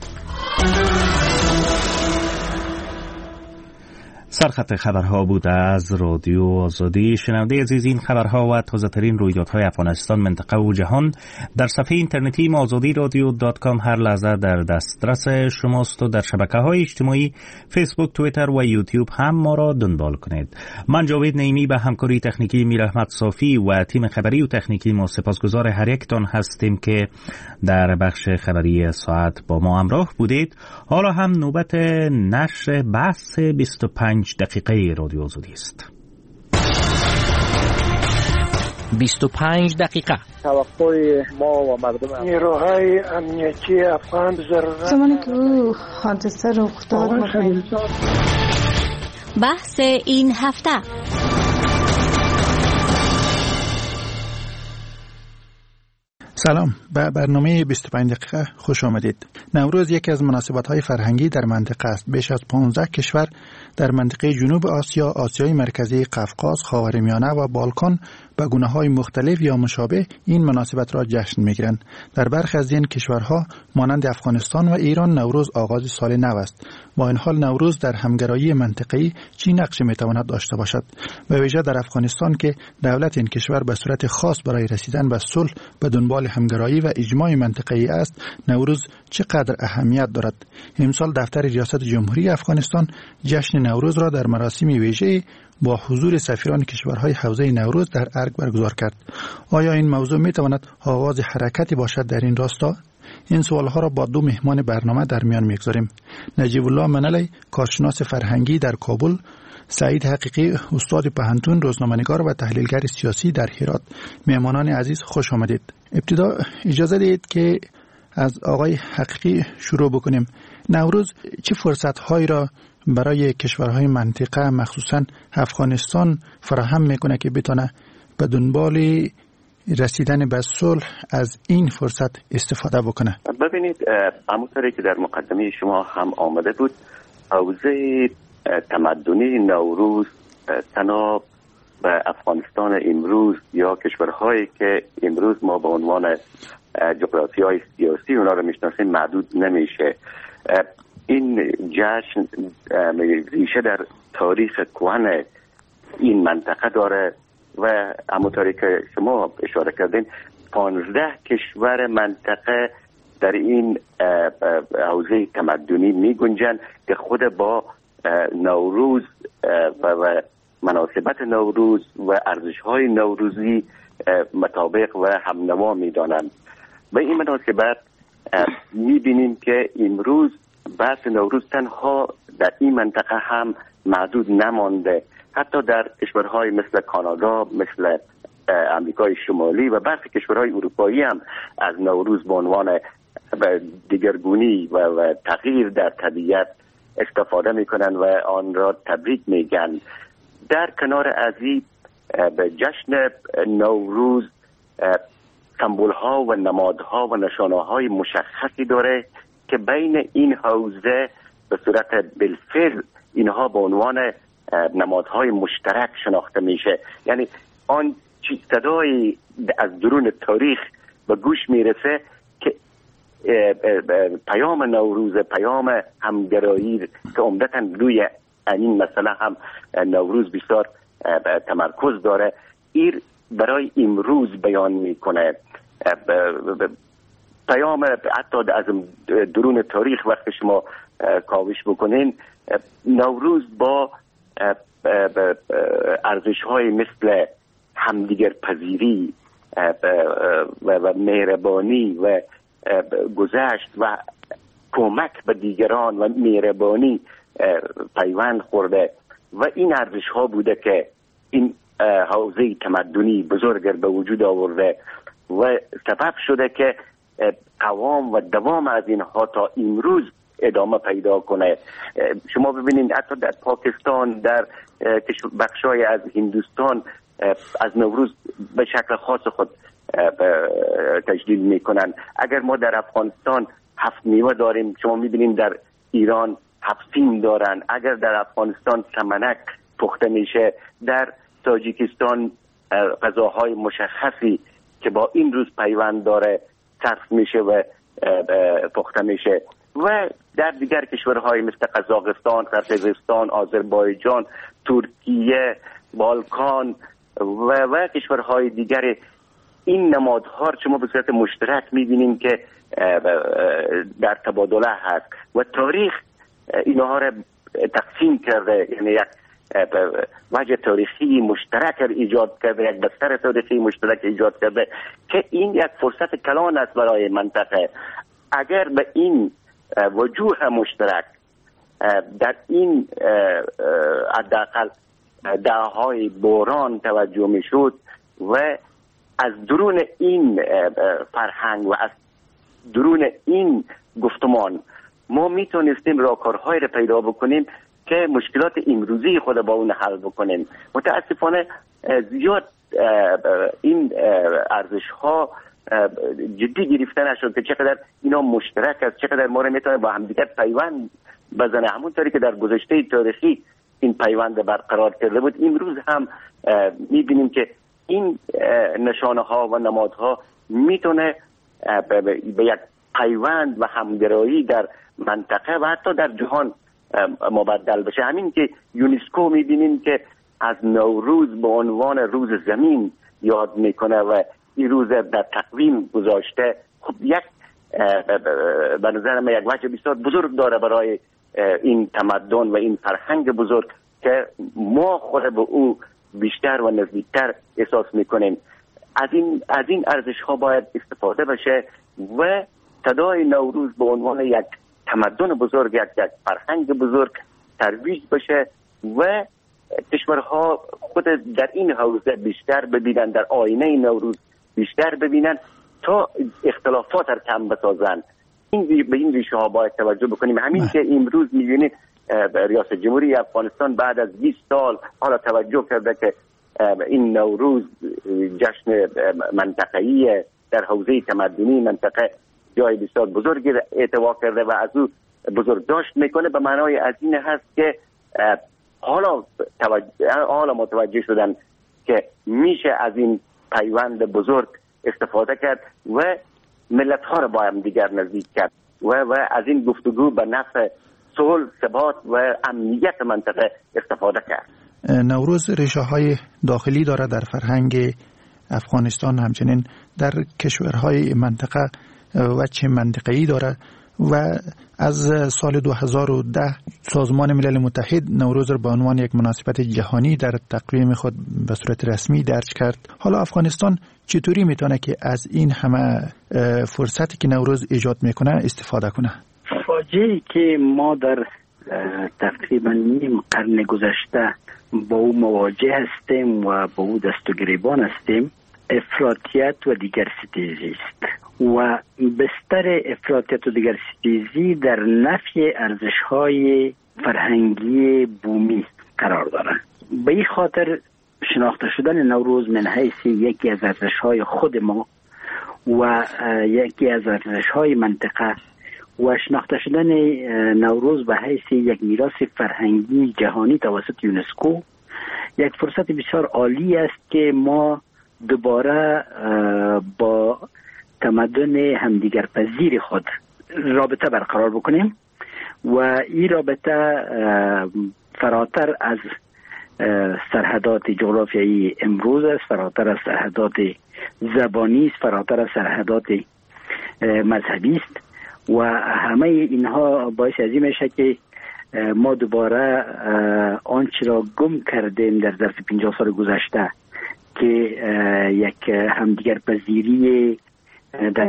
سرخط خبرها بود از رادیو آزادی. شنونده عزیز، این خبرها و تازه ترین رویدادهای افغانستان، منطقه و جهان در صفحه اینترنتی ما آزادی رادیو دات کام هر لحظه در دسترس شماست و در شبکه‌های اجتماعی فیسبوک، توییتر و یوتیوب هم ما را دنبال کنید. من جاوید نعیمی به همکاری تکنیکی میر احمد صافی و تیم خبری و تکنیکی ما سپاسگزار هر یکتان هستیم که در بخش خبری ساعت با ما همراه بودید. حالا هم نوبت نشر بحث بیست و پنج دقیقه رادیو آزادی است. بیست و پنج دقیقه. توقع ما و مردم نیروهای امنیتی افغان ضرورت زمانی که او حادثه رخ داد. بحث این هفته. سلام، به برنامه بیست و پنج دقیقه خوش آمدید. نوروز یکی از مناسبت‌های فرهنگی در منطقه است. بیش از پانزده کشور در منطقه جنوب آسیا، آسیای مرکزی، قفقاز، خاورمیانه و بالکان به گونه‌های مختلف یا مشابه این مناسبت را جشن می‌گیرند. در برخی از این کشورها مانند افغانستان و ایران نوروز آغاز سال نو است. با این حال نوروز در همگرایی منطقه‌ای چه نقشی می‌تواند داشته باشد؟ به ویژه در افغانستان که دولت این کشور به صورت خاص برای رسیدن به صلح به دنبال همگرایی و اجماع منطقه‌ای است، نوروز چقدر اهمیت دارد؟ امسال دفتر ریاست جمهوری افغانستان جشن نوروز را در مراسم ویژه‌ای با حضور سفیران کشورهای حوزه نوروز در ارگ برگزار کرد. آیا این موضوع می‌تواند آغاز حرکتی باشد در این راستا؟ این سوالها را با دو مهمان برنامه در میان می‌گذاریم. نجیب الله منلی، کارشناس فرهنگی در کابل، سعید حقیقی، استاد پوهنتون، روزنامه‌نگار و تحلیلگر سیاسی در هرات. مهمانان عزیز خوش آمدید. ابتدا اجازه دهید که از آقای حقیقی شروع بکنیم. نوروز چه فرصت‌هایی را برای کشورهای منطقه مخصوصاً افغانستان فراهم میکنه که بتونه به دنبال رسیدن به صلح از این فرصت استفاده بکنه؟ ببینید، همونطوری که در مقدمه شما هم آمده بود، حوزه تمدنی نوروز تنها به افغانستان امروز یا کشورهایی که امروز ما به عنوان جغرافیای سیاسی اونا رو میشناسیم محدود نمیشه. این جشن ریشه در تاریخ کهن این منطقه داره و همونطوری که شما اشاره کردین پانزده کشور منطقه در این حوزه تمدنی می گنجن که خود با نوروز و مناسبت نوروز و ارزش‌های نوروزی مطابق و همنوا می دانند. به این مناسبت می بینیم که امروز بحث نوروز تنها در این منطقه هم محدود نمانده، حتی در کشورهای مثل کانادا، مثل امریکای شمالی و برخی کشورهای اروپایی هم از نوروز به عنوان دیگرگونی و, و تغییر در طبیعت استفاده میکنن و آن را تبریک میگن. در کنار از این به جشن نوروز سمبول ها و نمادها و نشانه های مشخصی داره که بین این حوزه به صورت بالفعل اینها به عنوان نمادهای مشترک شناخته میشه. یعنی آن چیز صدایی از درون تاریخ به گوش میرسه که پیام نوروز، پیام همگرایی که عمدتاً روی این مسئله هم نوروز بسیار تمرکز داره، این برای امروز بیان میکنه. پیام حتی از درون تاریخ وقتی شما کاوش بکنین، نوروز با ارزش های مثل همدیگر پذیری و مهربانی و گذشت و کمک به دیگران و مهربانی پیوند خورده و این ارزش ها بوده که این حوزه تمدنی بزرگ به وجود آورده و سبب شده که قوام و دوام از اینها تا امروز ادامه پیدا کنه. شما ببینید حتی در پاکستان، در بخشای از هندوستان از نوروز به شکل خاص خود تجلیل میکنن. اگر ما در افغانستان هفت میوه داریم، شما میبینید در ایران هفت سین دارن. اگر در افغانستان سمنک پخته میشه، در تاجیکستان غذاهای مشخصی که با این روز پیوند داره صرف میشه و پخته میشه. و در دیگر کشورهای مثل قزاقستان، قرقیزستان، آذربایجان، ترکیه، بالکان و و کشورهای دیگر این نمادها رو شما به صورت مشترک میبینیم که در تبادله هست و تاریخ اینها را تقسیم کرده، یعنی یک وجه تاریخی مشترک ایجاد کرده، یک بستر تاریخی مشترک ایجاد کرده که این یک فرصت کلان است برای منطقه. اگر به این وجوه مشترک در این حداقل دههای بحران توجه میشد و از درون این فرهنگ و از درون این گفتمان ما میتونستیم راهکارهایی را پیدا بکنیم که مشکلات امروزی خود با اون حل بکنیم. متاسفانه زیاد این ارزش ها جدی گرفته نشد که چقدر اینا مشترک است، چقدر ما را میتونه با همدیگر پیوند بزنه. همونطوری که در گذشته تاریخی این پیوند برقرار کرده بود، امروز هم میبینیم که این نشانه ها و نمادها میتونه به یک پیوند و همگرایی در منطقه و حتی در جهان مبدل بشه. همین که یونسکو میبینیم که از نوروز به عنوان روز زمین یاد میکنه و این روز در تقویم گذاشته، خب یک به نظر من یک وجه بسیار بزرگ داره برای این تمدن و این فرهنگ بزرگ که ما خود به او بیشتر و نزدیکتر احساس میکنیم. از این از این ارزش ها باید استفاده بشه و صدای نوروز به عنوان یک تمدن بزرگ، یک, یک فرهنگ بزرگ ترویج بشه و کشورها خود در این حوزه بیشتر ببینن، در آینه نوروز بیشتر ببینن تا اختلافات را کم بسازن. این به این ریشه ها باید توجه بکنیم. همین که امروز می‌بینید ریاست جمهوری افغانستان بعد از بیست سال حالا توجه کرده که این نوروز جشن منطقه‌ای در حوزه تمدنی منطقه جای بسیار بزرگی اعتبار کرده و از او بزرگ داشت میکنه. به معنای از این هست که حالا توجه حالا متوجه شدن که میشه از این پیوند بزرگ استفاده کرد و ملت ها رو با هم دیگر نزدیک کرد و و از این گفتگو به نفع صلح، ثبات و امنیت منطقه استفاده کرد. نوروز ریشه های داخلی داره در فرهنگ افغانستان، همچنین در کشورهای منطقه و چه منطقه‌ای داره و از سال دو هزار و ده سازمان ملل متحد نوروز را به عنوان یک مناسبت جهانی در تقویم خود به صورت رسمی درج کرد. حالا افغانستان چطوری میتونه که از این همه فرصتی که نوروز ایجاد میکنه استفاده کنه؟ فاجعه‌ای که ما در تقریبا نیم قرن گذشته با او مواجه هستیم و با او دست و گریبان هستیم، افراطیت و دیگر ستیزی است و بستر افراطیت و دیگر ستیزی در نفی ارزش‌های فرهنگی بومی قرار دارد. به این خاطر شناخته شدن نوروز من حیث یکی از ارزش‌های خود ما و یکی از ارزش‌های منطقه و شناخته شدن نوروز به حیث یک میراث فرهنگی جهانی توسط یونسکو یک فرصت بسیار عالی است که ما دوباره با تمدن همدیگر پذیر خود رابطه برقرار بکنیم و این رابطه فراتر از سرحدات جغرافیایی امروز است، فراتر از سرحدات زبانی است، فراتر از سرحدات مذهبی است و همه اینها باعث از این میشه که ما دوباره آنچه را گم کردیم در ظرف پنجاه سال گذشته که یک همدیگر پذیری در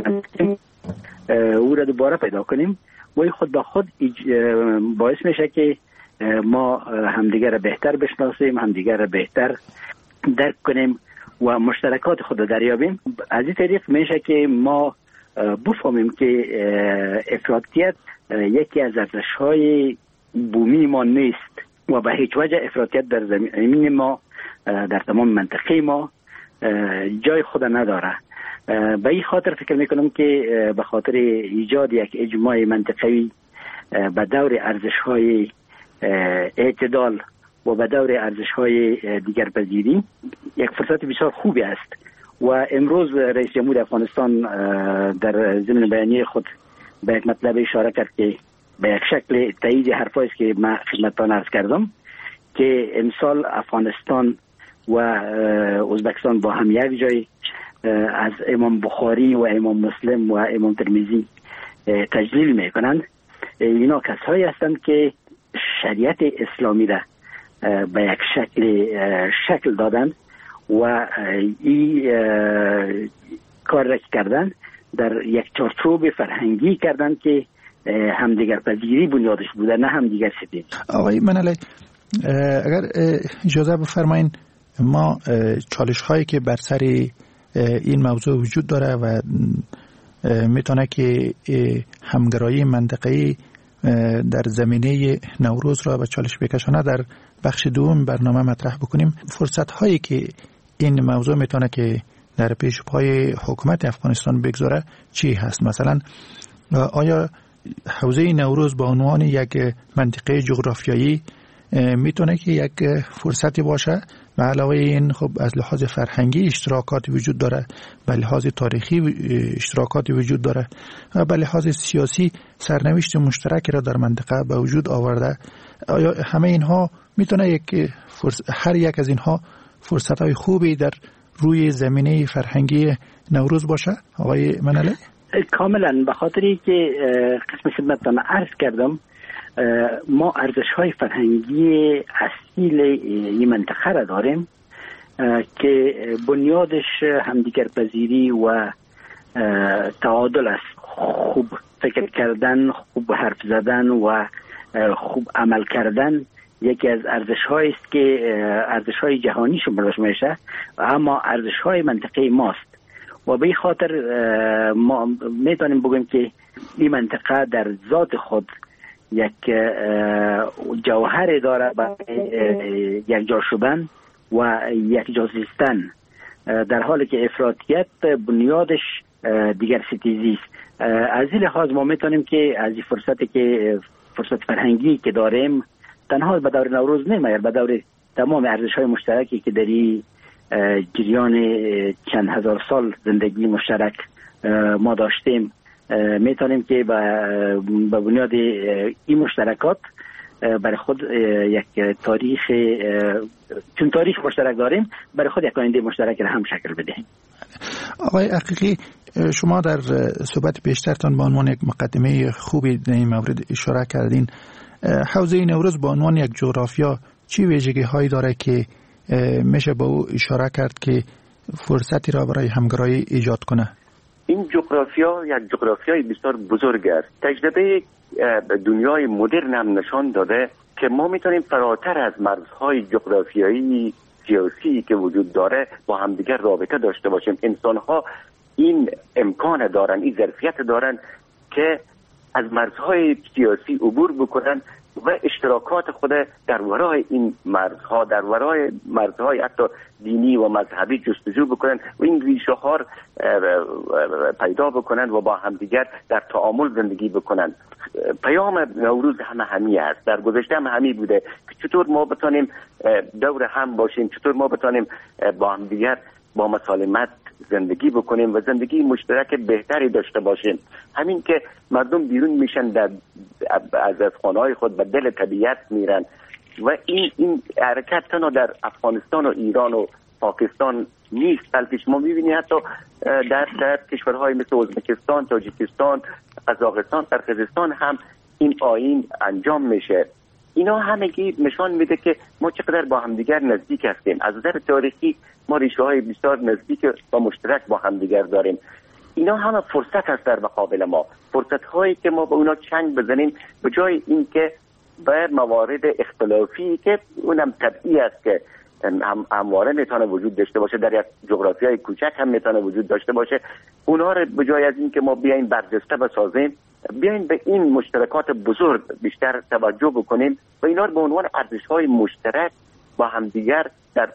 او را دوباره پیدا کنیم و خود به خود باعث میشه که ما همدیگر را بهتر بشناسیم، همدیگر را بهتر درک کنیم و مشترکات خود را دریابیم. از این طریق میشه که ما بفهمیم که افراطیت یکی از ارزش‌های بومی ما نیست و به هیچ وجه افراطیت در زمین ما در تمام منطقه ما جای خود نداره. به این خاطر فکر میکنم که به خاطر ایجاد یک اجماع منطقه‌ای به دور ارزش‌های اعتدال و به دور ارزش‌های دیگر پذیری یک فرصت بسیار خوبی است و امروز رئیس جمهور افغانستان در ضمن بیانیه خود به یک مطلب اشاره کرد که به یک شکل تایید حرفایی است که من خدمتتان عرض کردم که امسال افغانستان و ازبکستان با هم یک جای از امام بخاری و امام مسلم و امام ترمذی تجلیل میکنند. اینا کسایی هستند که شریعت اسلامی را به یک شکل شکل دادند و این کار را کردن در یک چارچوب فرهنگی کردن که همدیگر پذیری بنیادش بوده، نه همدیگر ستیز. آقای منالی، اگر اجازه بفرمایین ما چالش هایی که بر سر این موضوع وجود داره و میتونه که همگرایی منطقه‌ای در زمینه نوروز را به چالش بکشانه در بخش دوم برنامه مطرح بکنیم. فرصت هایی که این موضوع میتونه که در پیش پای حکومت افغانستان بگذاره چی هست؟ مثلا آیا حوزه نوروز به عنوان یک منطقه جغرافیایی میتونه که یک فرصتی باشه؟ و علاوه این خب از لحاظ فرهنگی اشتراکات وجود داره، به لحاظ تاریخی اشتراکات وجود داره و به لحاظ سیاسی سرنوشت مشترکی را در منطقه به وجود آورده. آیا همه اینها میتونه یک فرص... هر یک از اینها فرصت‌های خوبی در روی زمینه فرهنگی نوروز باشه؟ آقای منالی؟ کاملا، به خاطری که قسم خدمتتان عرض کردم ما ارزش‌های فرهنگی اصیل این منطقه را داریم که بنیادش همدیگر پذیری و تعادل است. خوب فکر کردن، خوب حرف زدن و خوب عمل کردن یکی از ارزش‌هایی است که ارزش‌های جهانی شمرده میشه اما ارزش‌های منطقه ماست و به این خاطر ما میتونیم بگیم که این منطقه در ذات خود یک جوهر داره برای یک جا شدن و یک جا زیستن، در حالی که افراطیت بنیادش دیگر ستیزی است. از این لحاظ ما میتونیم که از این فرصتی که فرصت فرهنگی که داریم تنها به دور نوروز نمیاد، به دور تمام ارزش‌های مشترکی که در این جریان چند هزار سال زندگی مشترک ما داشتیم میتونیم که به بنیاد این مشترکات برای خود یک تاریخ، چون تاریخ مشترک داریم، برای خود یک آینده مشترک را هم شکل بدهیم. آقای حقیقی، شما در صحبت بیشترتان به عنوان یک مقدمه خوبی در این مورد اشاره کردین. حوزه نوروز به عنوان یک جغرافیا چی ویژگی هایی داره که میشه به او اشاره کرد که فرصتی را برای همگرایی ایجاد کنه؟ این جغرافیا یک جغرافیای بسیار بزرگ است. تجربه دنیای مدرن هم نشان داده که ما میتونیم فراتر از مرزهای جغرافیایی سیاسی که وجود داره با همدیگر رابطه داشته باشیم. انسان ها این امکان دارن، این ظرفیت دارن که از مرزهای سیاسی عبور بکنن و اشتراکات خود در ورای این مرزها، در ورای مرزهای حتی دینی و مذهبی جستجو بکنن و این ریشه ها پیدا بکنن و با همدیگر در تعامل زندگی بکنن. پیام نوروز همه همی است، در گذشته هم همی بوده که چطور ما بتانیم دور هم باشیم، چطور ما بتانیم با همدیگر با مسالمت زندگی بکنیم و زندگی مشترک بهتری داشته باشیم. همین که مردم بیرون میشن در از از خانه‌های خود به دل طبیعت میرن و این این حرکت تنها در افغانستان و ایران و پاکستان نیست، بلکه شما میبینید حتی در در کشورهای مثل ازبکستان، تاجیکستان، قزاقستان، قرقیزستان هم این آیین انجام میشه. اینا همگی نشان میده که ما چقدر با همدیگر نزدیک هستیم. از نظر تاریخی ما ریشه های بسیار نزدیک و مشترک با همدیگر داریم. اینا همه فرصت هست در مقابل ما، فرصت هایی که ما به اونا چنگ بزنیم به جای اینکه به موارد اختلافی که اونم طبیعی است که هم همواره میتونه وجود داشته باشه، در یک جغرافیای کوچک هم میتونه وجود داشته باشه، اونا رو به جای از اینکه ما بیاین برجسته بسازیم، بیاین به این مشترکات بزرگ بیشتر توجه بکنیم و اینا رو به عنوان ارزش‌های مشترک با همدیگر در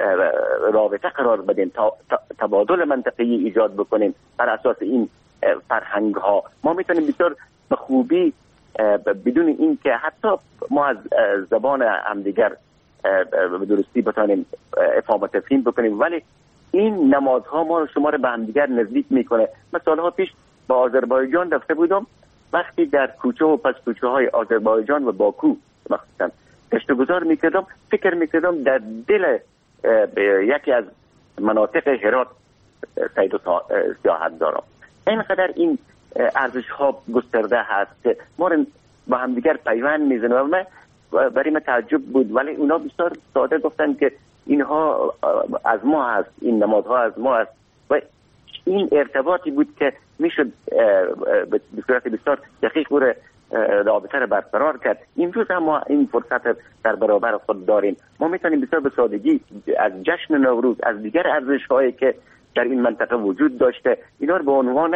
رابطه قرار بدیم، تا تبادل منطقی ایجاد بکنیم. بر اساس این فرهنگ ها ما میتونیم بسیار به خوبی بدون این که حتی ما از زبان همدیگر به درستی بتانیم افهام و تفهیم بکنیم، ولی این نمادها ما شما رو به همدیگر نزدیک میکنه. مثلا ها پیش با آذربایجان رفته بودم، وقتی در کوچه و پس کوچه های آذربایجان و باکو مخصوصا گشت و گذار میکردم، فکر میکردم در دل یکی از مناطق هرات سید و سیاحت دارم. اینقدر این ارزش ها گسترده هست که ما رو با همدیگر پیوند میزنه و من برای من تعجب بود، ولی اونا بسیار ساده گفتن که اینها از ما هست، این نمادها از ما هست و این ارتباطی بود که میشد به صورت بسیار دقیق و رابطه را برقرار کرد. امروز هم ما این فرصت در برابر خود داریم. ما میتونیم بسیار به سادگی از جشن نوروز، از دیگر ارزش هایی که در این منطقه وجود داشته، اینا رو به عنوان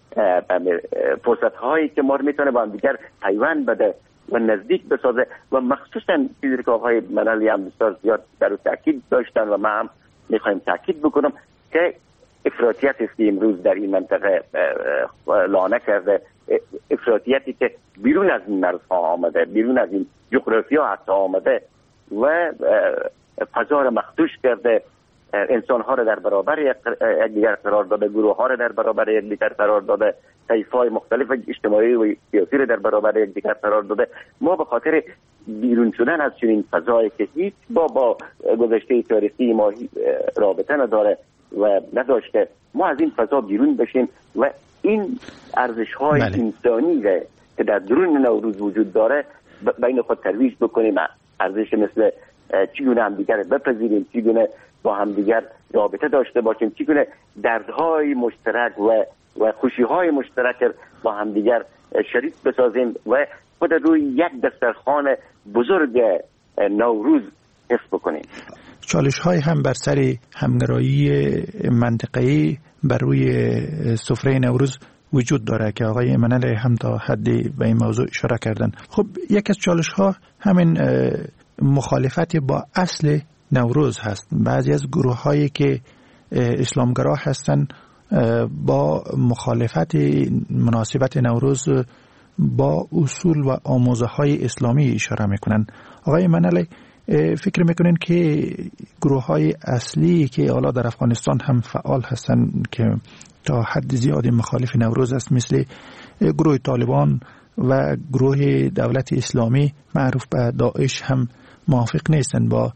فرصت هایی که ما میتونه با هم دیگر پیوند بده و نزدیک بسازه و مخصوصا چیزی که آقای منالی هم بسیار زیاد در اون تاکید داشتن و ما هم میخوایم تاکید بکنم که افراطیت است که امروز در این منطقه لانه کرده، افراطیتی که بیرون از این مرزها آمده، بیرون از این جغرافیا حتی آمده و فضا را مخدوش کرده، انسان ها را در برابر یکدیگر قرار داده، گروه ها را در برابر یکدیگر قرار داده، طیف‌های مختلف اجتماعی و سیاسی را در برابر یکدیگر قرار داده. ما به خاطر بیرون شدن از چنین فضایی که هیچ با با گذشته تاریخی ما رابطه نداره و نداشته، ما از این فضا بیرون بشیم و این ارزش های بله. انسانی که در درون نوروز وجود داره بین خود ترویج بکنیم. ارزش مثل چگونه همدیگر بپذیریم، چگونه با همدیگر رابطه داشته باشیم، چگونه دردهای مشترک و و خوشیهای مشترک با همدیگر شریک بسازیم و خود روی یک دسترخوان بزرگ نوروز حفظ بکنیم. چالش های هم بر سر همگرایی منطقه‌ای بر روی سفره نوروز وجود داره که آقای منالی هم تا حدی به این موضوع اشاره کردن. خب یک از چالش ها همین مخالفت با اصل نوروز هست. بعضی از گروه هایی که اسلامگرا هستن با مخالفت مناسبت نوروز با اصول و آموزه های اسلامی اشاره میکنن. آقای منالی فکر میکنین که گروه های اصلی که حالا در افغانستان هم فعال هستن که تا حد زیادی مخالف نوروز است، مثل گروه طالبان و گروه دولت اسلامی معروف به داعش هم موافق نیستند با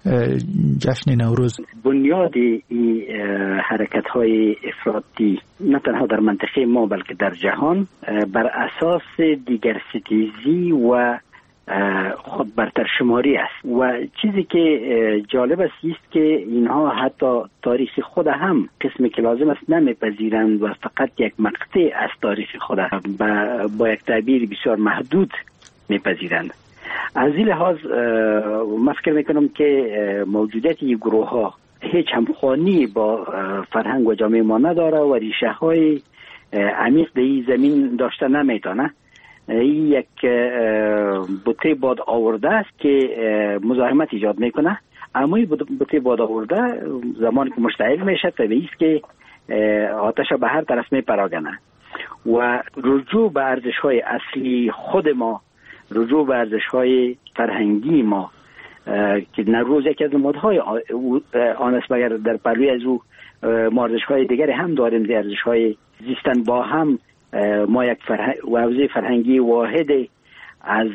جشن نوروز. بنیاد این حرکت های افراطی نه تنها در منطقه ما بلکه در جهان بر اساس دیگر ستیزی و خود برتر شماری است و چیزی که جالب است است که اینها حتی تاریخ خود هم قسمی که لازم است نمیپذیرند و فقط یک مقطع از تاریخ خود با, با یک تعبیر بسیار محدود میپذیرند. از این لحاظ من فکر میکنم که موجودیت این گروه ها هیچ همخوانی با فرهنگ و جامعه ما نداره و ریشه های عمیق به این زمین داشته نمیتونه. این یک بوته باد آورده است که مزاحمت ایجاد میکنه، اما این بوته باد آورده زمانی که مشتعل میشه طبیعی است که آتش به هر طرف میپراگنه و رجوع به ارزش های اصلی خود ما، رجوع به ارزش های فرهنگی ما که نوروز یکی از نمادهای آن است، مگر در پهلوی از او ما ارزش های دیگری هم داریم، ارزش های زیستن با هم. ما یک فرهنگ و حوزه فرهنگی واحد از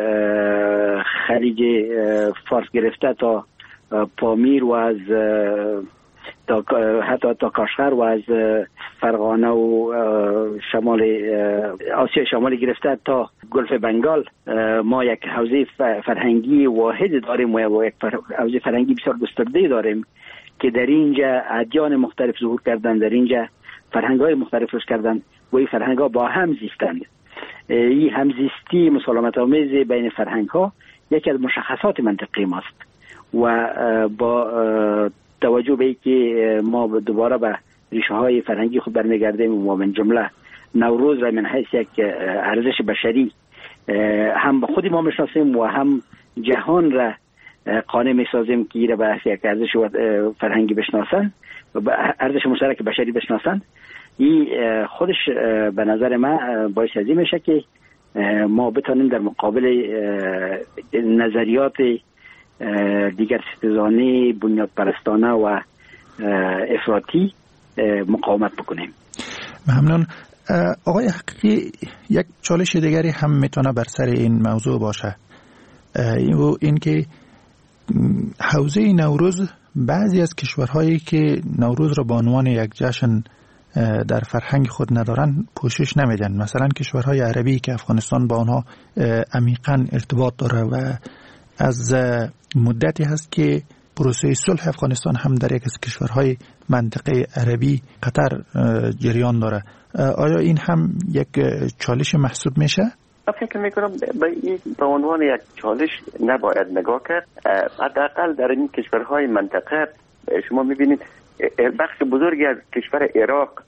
خلیج فارس گرفته تا پامیر و از تا حتی تا کاشغر و از فرغانه و شمال آسیا شمالی گرفته تا گلف بنگال ما یک حوزه فرهنگی واحد داریم و یک حوزه فرهنگی بسیار گسترده داریم که در اینجا ادیان مختلف ظهور کردن، در اینجا فرهنگ‌های مختلف روش کردن و این فرهنگ‌ها با هم زیستند. این همزیستی مسالمت آمیز بین فرهنگ‌ها یکی از مشخصات منطقی ماست و با توجه به اینکه ما دوباره به ریشه های فرهنگی خود برمیگردیم و من جمله نوروز را من حیث یک ارزش بشری هم به خود ما میشناسیم و هم جهان را قانع میسازیم که این را به یک ارزش فرهنگی بشناسن و به ارزش مشترک بشری بشناسن. این خودش به نظر من باعث از این میشه که ما بتونیم در مقابل نظریات دیگر ستیزانه بنیاد پرستانه و افراطی مقاومت بکنیم. ممنون. آقای حقیقی، یک چالش دیگری هم میتونه بر سر این موضوع باشه، این که حوزه نوروز بعضی از کشورهایی که نوروز را به عنوان یک جشن در فرهنگ خود ندارن پوشش نمیدن، مثلا کشورهای عربی که افغانستان با آنها عمیقاً ارتباط داره و از مدتی هست که پروسه صلح افغانستان هم در یک از کشورهای منطقه عربی قطر جریان داره. آیا این هم یک چالش محسوب میشه؟ فکر میکنم به این به عنوان یک چالش نباید نگاه کرد. حداقل در این کشورهای منطقه شما میبینید بخش بزرگی از کشور عراق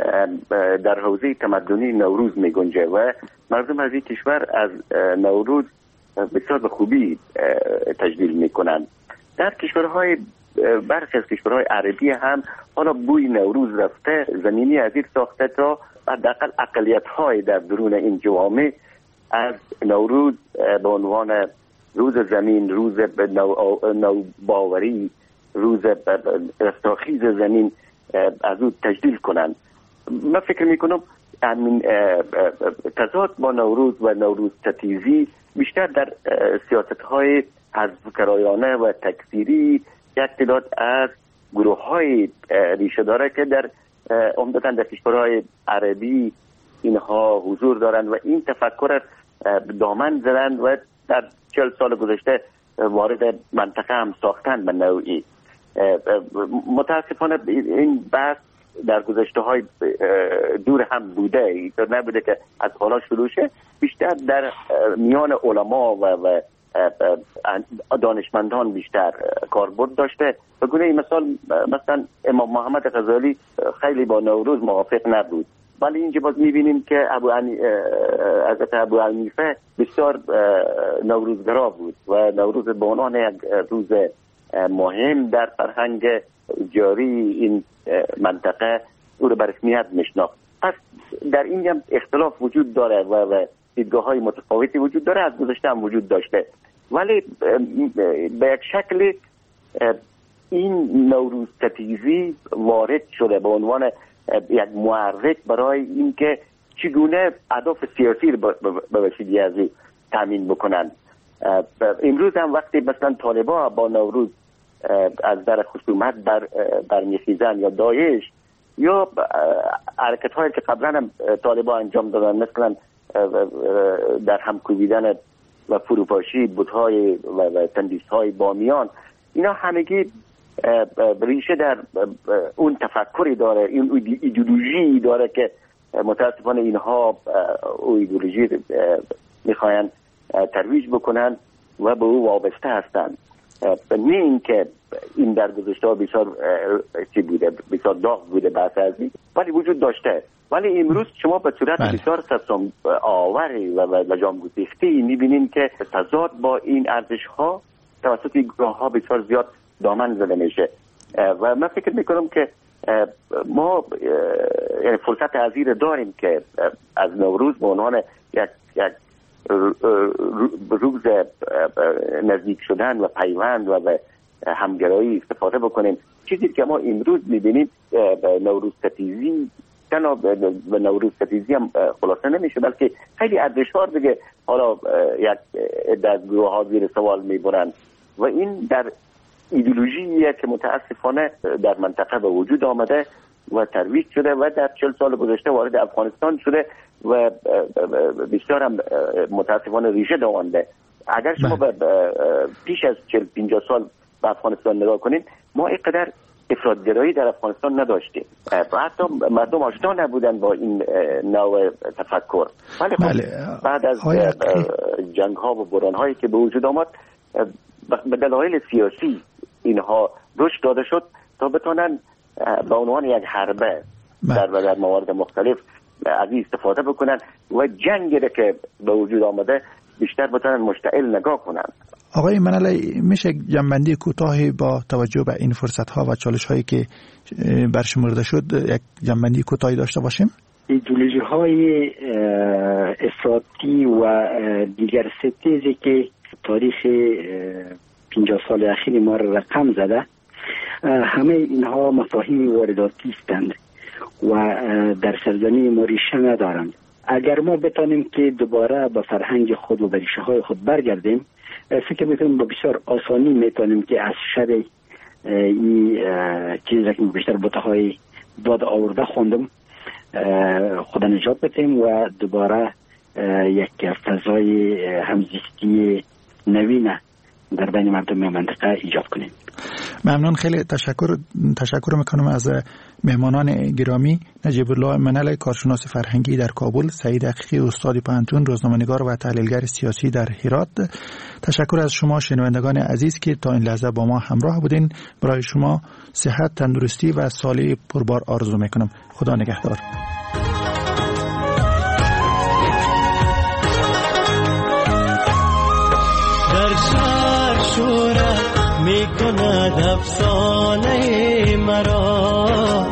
در حوزه تمدنی نوروز میگنجه و مردم از این کشور از نوروز بسیار به خوبی تجلیل میکنند. در کشورهای برخی از کشورهای عربی هم حالا بوی نوروز رفته، زمینی از این ساخته تا حداقل اقلیت‌های در درون این جوامع از نوروز به عنوان روز زمین، روز نوباوری، روز رستاخیز زمین از او تجلیل کنند. من فکر میکنم همین تضاد با نوروز و نوروز ستیزی بیشتر در سیاست‌های حزب‌گرایانه و تکفیری یک تعداد از گروه‌های ریشه داره که در عمدتاً در کشورهای عربی اینها حضور دارند و این تفکر دامن زدند و در چهل سال گذشته وارد منطقه هم ساختند به نوعی. متاسفانه این بحث در گذشته های دور هم بوده، اینطور نبوده که از حالا شروع شه، بیشتر در میان علما و, و دانشمندان بیشتر کاربرد داشته. به گونه مثال مثلا امام محمد غزالی خیلی با نوروز موافق نبود، ولی اینجا باز میبینیم که ابو عنی... حضرت ابو حنیفه بسیار نوروزگرا بود و نوروز به عنوان یک روز مهم در فرهنگ جاری این منطقه او رو به رسمیت میشناخت. پس در این هم اختلاف وجود داره و, و دیدگاه های متفاوتی وجود داره، از گذشته هم وجود داشته، ولی به یک شکل این نوروز ستیزی وارد شده به عنوان یک محرک برای اینکه چگونه اهداف سیاسی رو به وسیله از تامین بکنن. امروز هم وقتی مثلا طالبان با نوروز از در خصومت بر برمیخیزن یا داعش یا حرکت هایی که قبلا هم طالبان انجام دادن، مثلا در هم کوبیدن و فروپاشی بت‌های و تندیس‌های بامیان، اینا همگی ریشه در اون تفکری داره، این ایدئولوژی داره که متاسفانه اینها او ایدئولوژی میخواین ترویج بکنن و به او وابسته هستند. نه اینکه این در گذشته بسیار چی بوده، بسیار داغ بوده بحث ازی، ولی وجود داشته. ولی امروز شما به صورت بسیار سرسام آوری و لجام گسیخته میبینین که تضاد با این ارزش ها توسط این گروه ها بسیار زیاد دامن زده میشه و من فکر میکنم که ما یعنی فرصت عزیز داریم که از نوروز به عنوان یک یک روز نزدیک شدن و پیوند و به همگرایی استفاده بکنیم. چیزی که ما امروز میبینیم به نوروز ستیزی تنها به نوروز ستیزی هم خلاصه نمیشه، بلکه خیلی ارزش‌ها دیگه حالا یک در گروه ها زیر سوال میبرن و این در ایدئولوژیه که متاسفانه در منطقه به وجود آمده و ترویج شده و در چهل سال گذشته وارد افغانستان شده و بسیار هم متاسفانه ریشه دوانده. اگر شما به پیش از چهل پنجاه سال به افغانستان نگاه کنید، ما اینقدر افراط‌گرایی در افغانستان نداشتیم و حتی مردم آشنا نبودن با این نوع تفکر. ولی خب بعد از جنگ ها و بحران هایی که به وجود آمد به دلایل سیاسی اینها رشد داده شد تا بتونن به عنوان یک حربه در در موارد مختلف از این استفاده بکنن و جنگی که به وجود آمده بیشتر بتونن مشتعل نگاه کنن. آقای منالی، میشه جنبندی کوتاهی با توجه به این فرصت ها و چالش هایی که برشمرده شد یک جنبندی کوتاهی داشته باشیم؟ ایدئولوژی های افراطی و دیگر ستیزی که تاریخ پنجاه سال اخیر ما را رقم زده، همه اینها مفاهیم وارداتی هستند و در سرزمین ما ریشه ندارند. اگر ما بتانیم که دوباره به فرهنگ خود و به ریشه های خود برگردیم، فکر میکنم با بسیار آسانی میتونیم که از شر این چیزی که بیشتر بوتهای داد آورده خوندم خدا نجات بدیم و دوباره یک فضای همزیستی نوینه در بین مردم منطقه ایجاد کنیم. ممنون، خیلی تشکر تشکر میکنم از مهمانان گرامی. نجیب الله منل، کارشناس فرهنگی در کابل، سعید حقیقی، استاد پانتون، روزنامه‌نگار و تحلیلگر سیاسی در هرات. تشکر از شما شنوندگان عزیز که تا این لحظه با ما همراه بودین. برای شما صحت، تندرستی و سالی پربار آرزو میکنم. خدا نگهدار. در شهر شورت می کند افسانه مرا،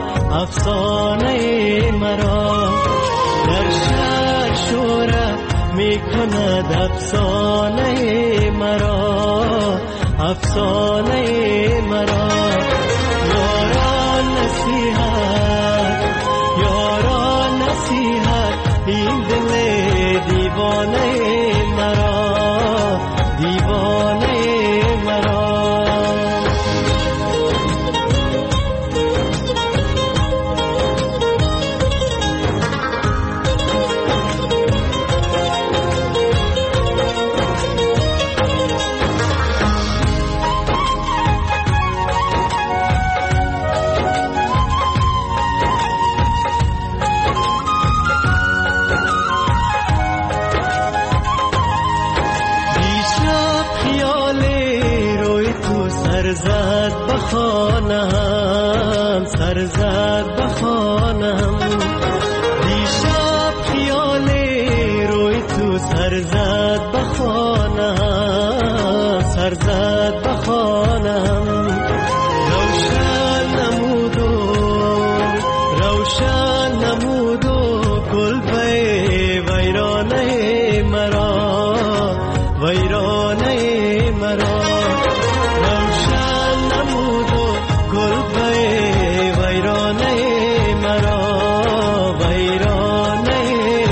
افسانه مرا. در شهر شورت می کند افسانه مرا، افسانه مرا. یاران نصیحت، یاران نصیحت، این دل دیوانه مرا، دیوانه مرا. سرزد بخانم، سرزد بخانم. دیشب خیال روی تو سرزد بخانم، سرزد بخانم. روشن نمودو، روشن نمودو گل به ویرانه مرا، ویرانه مرا. ویرانه مرا، ویرانه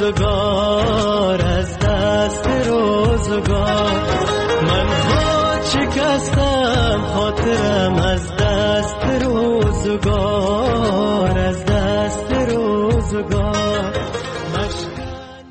روزگار از دست روزگار من خود شکستم خاطرم از دست روزگار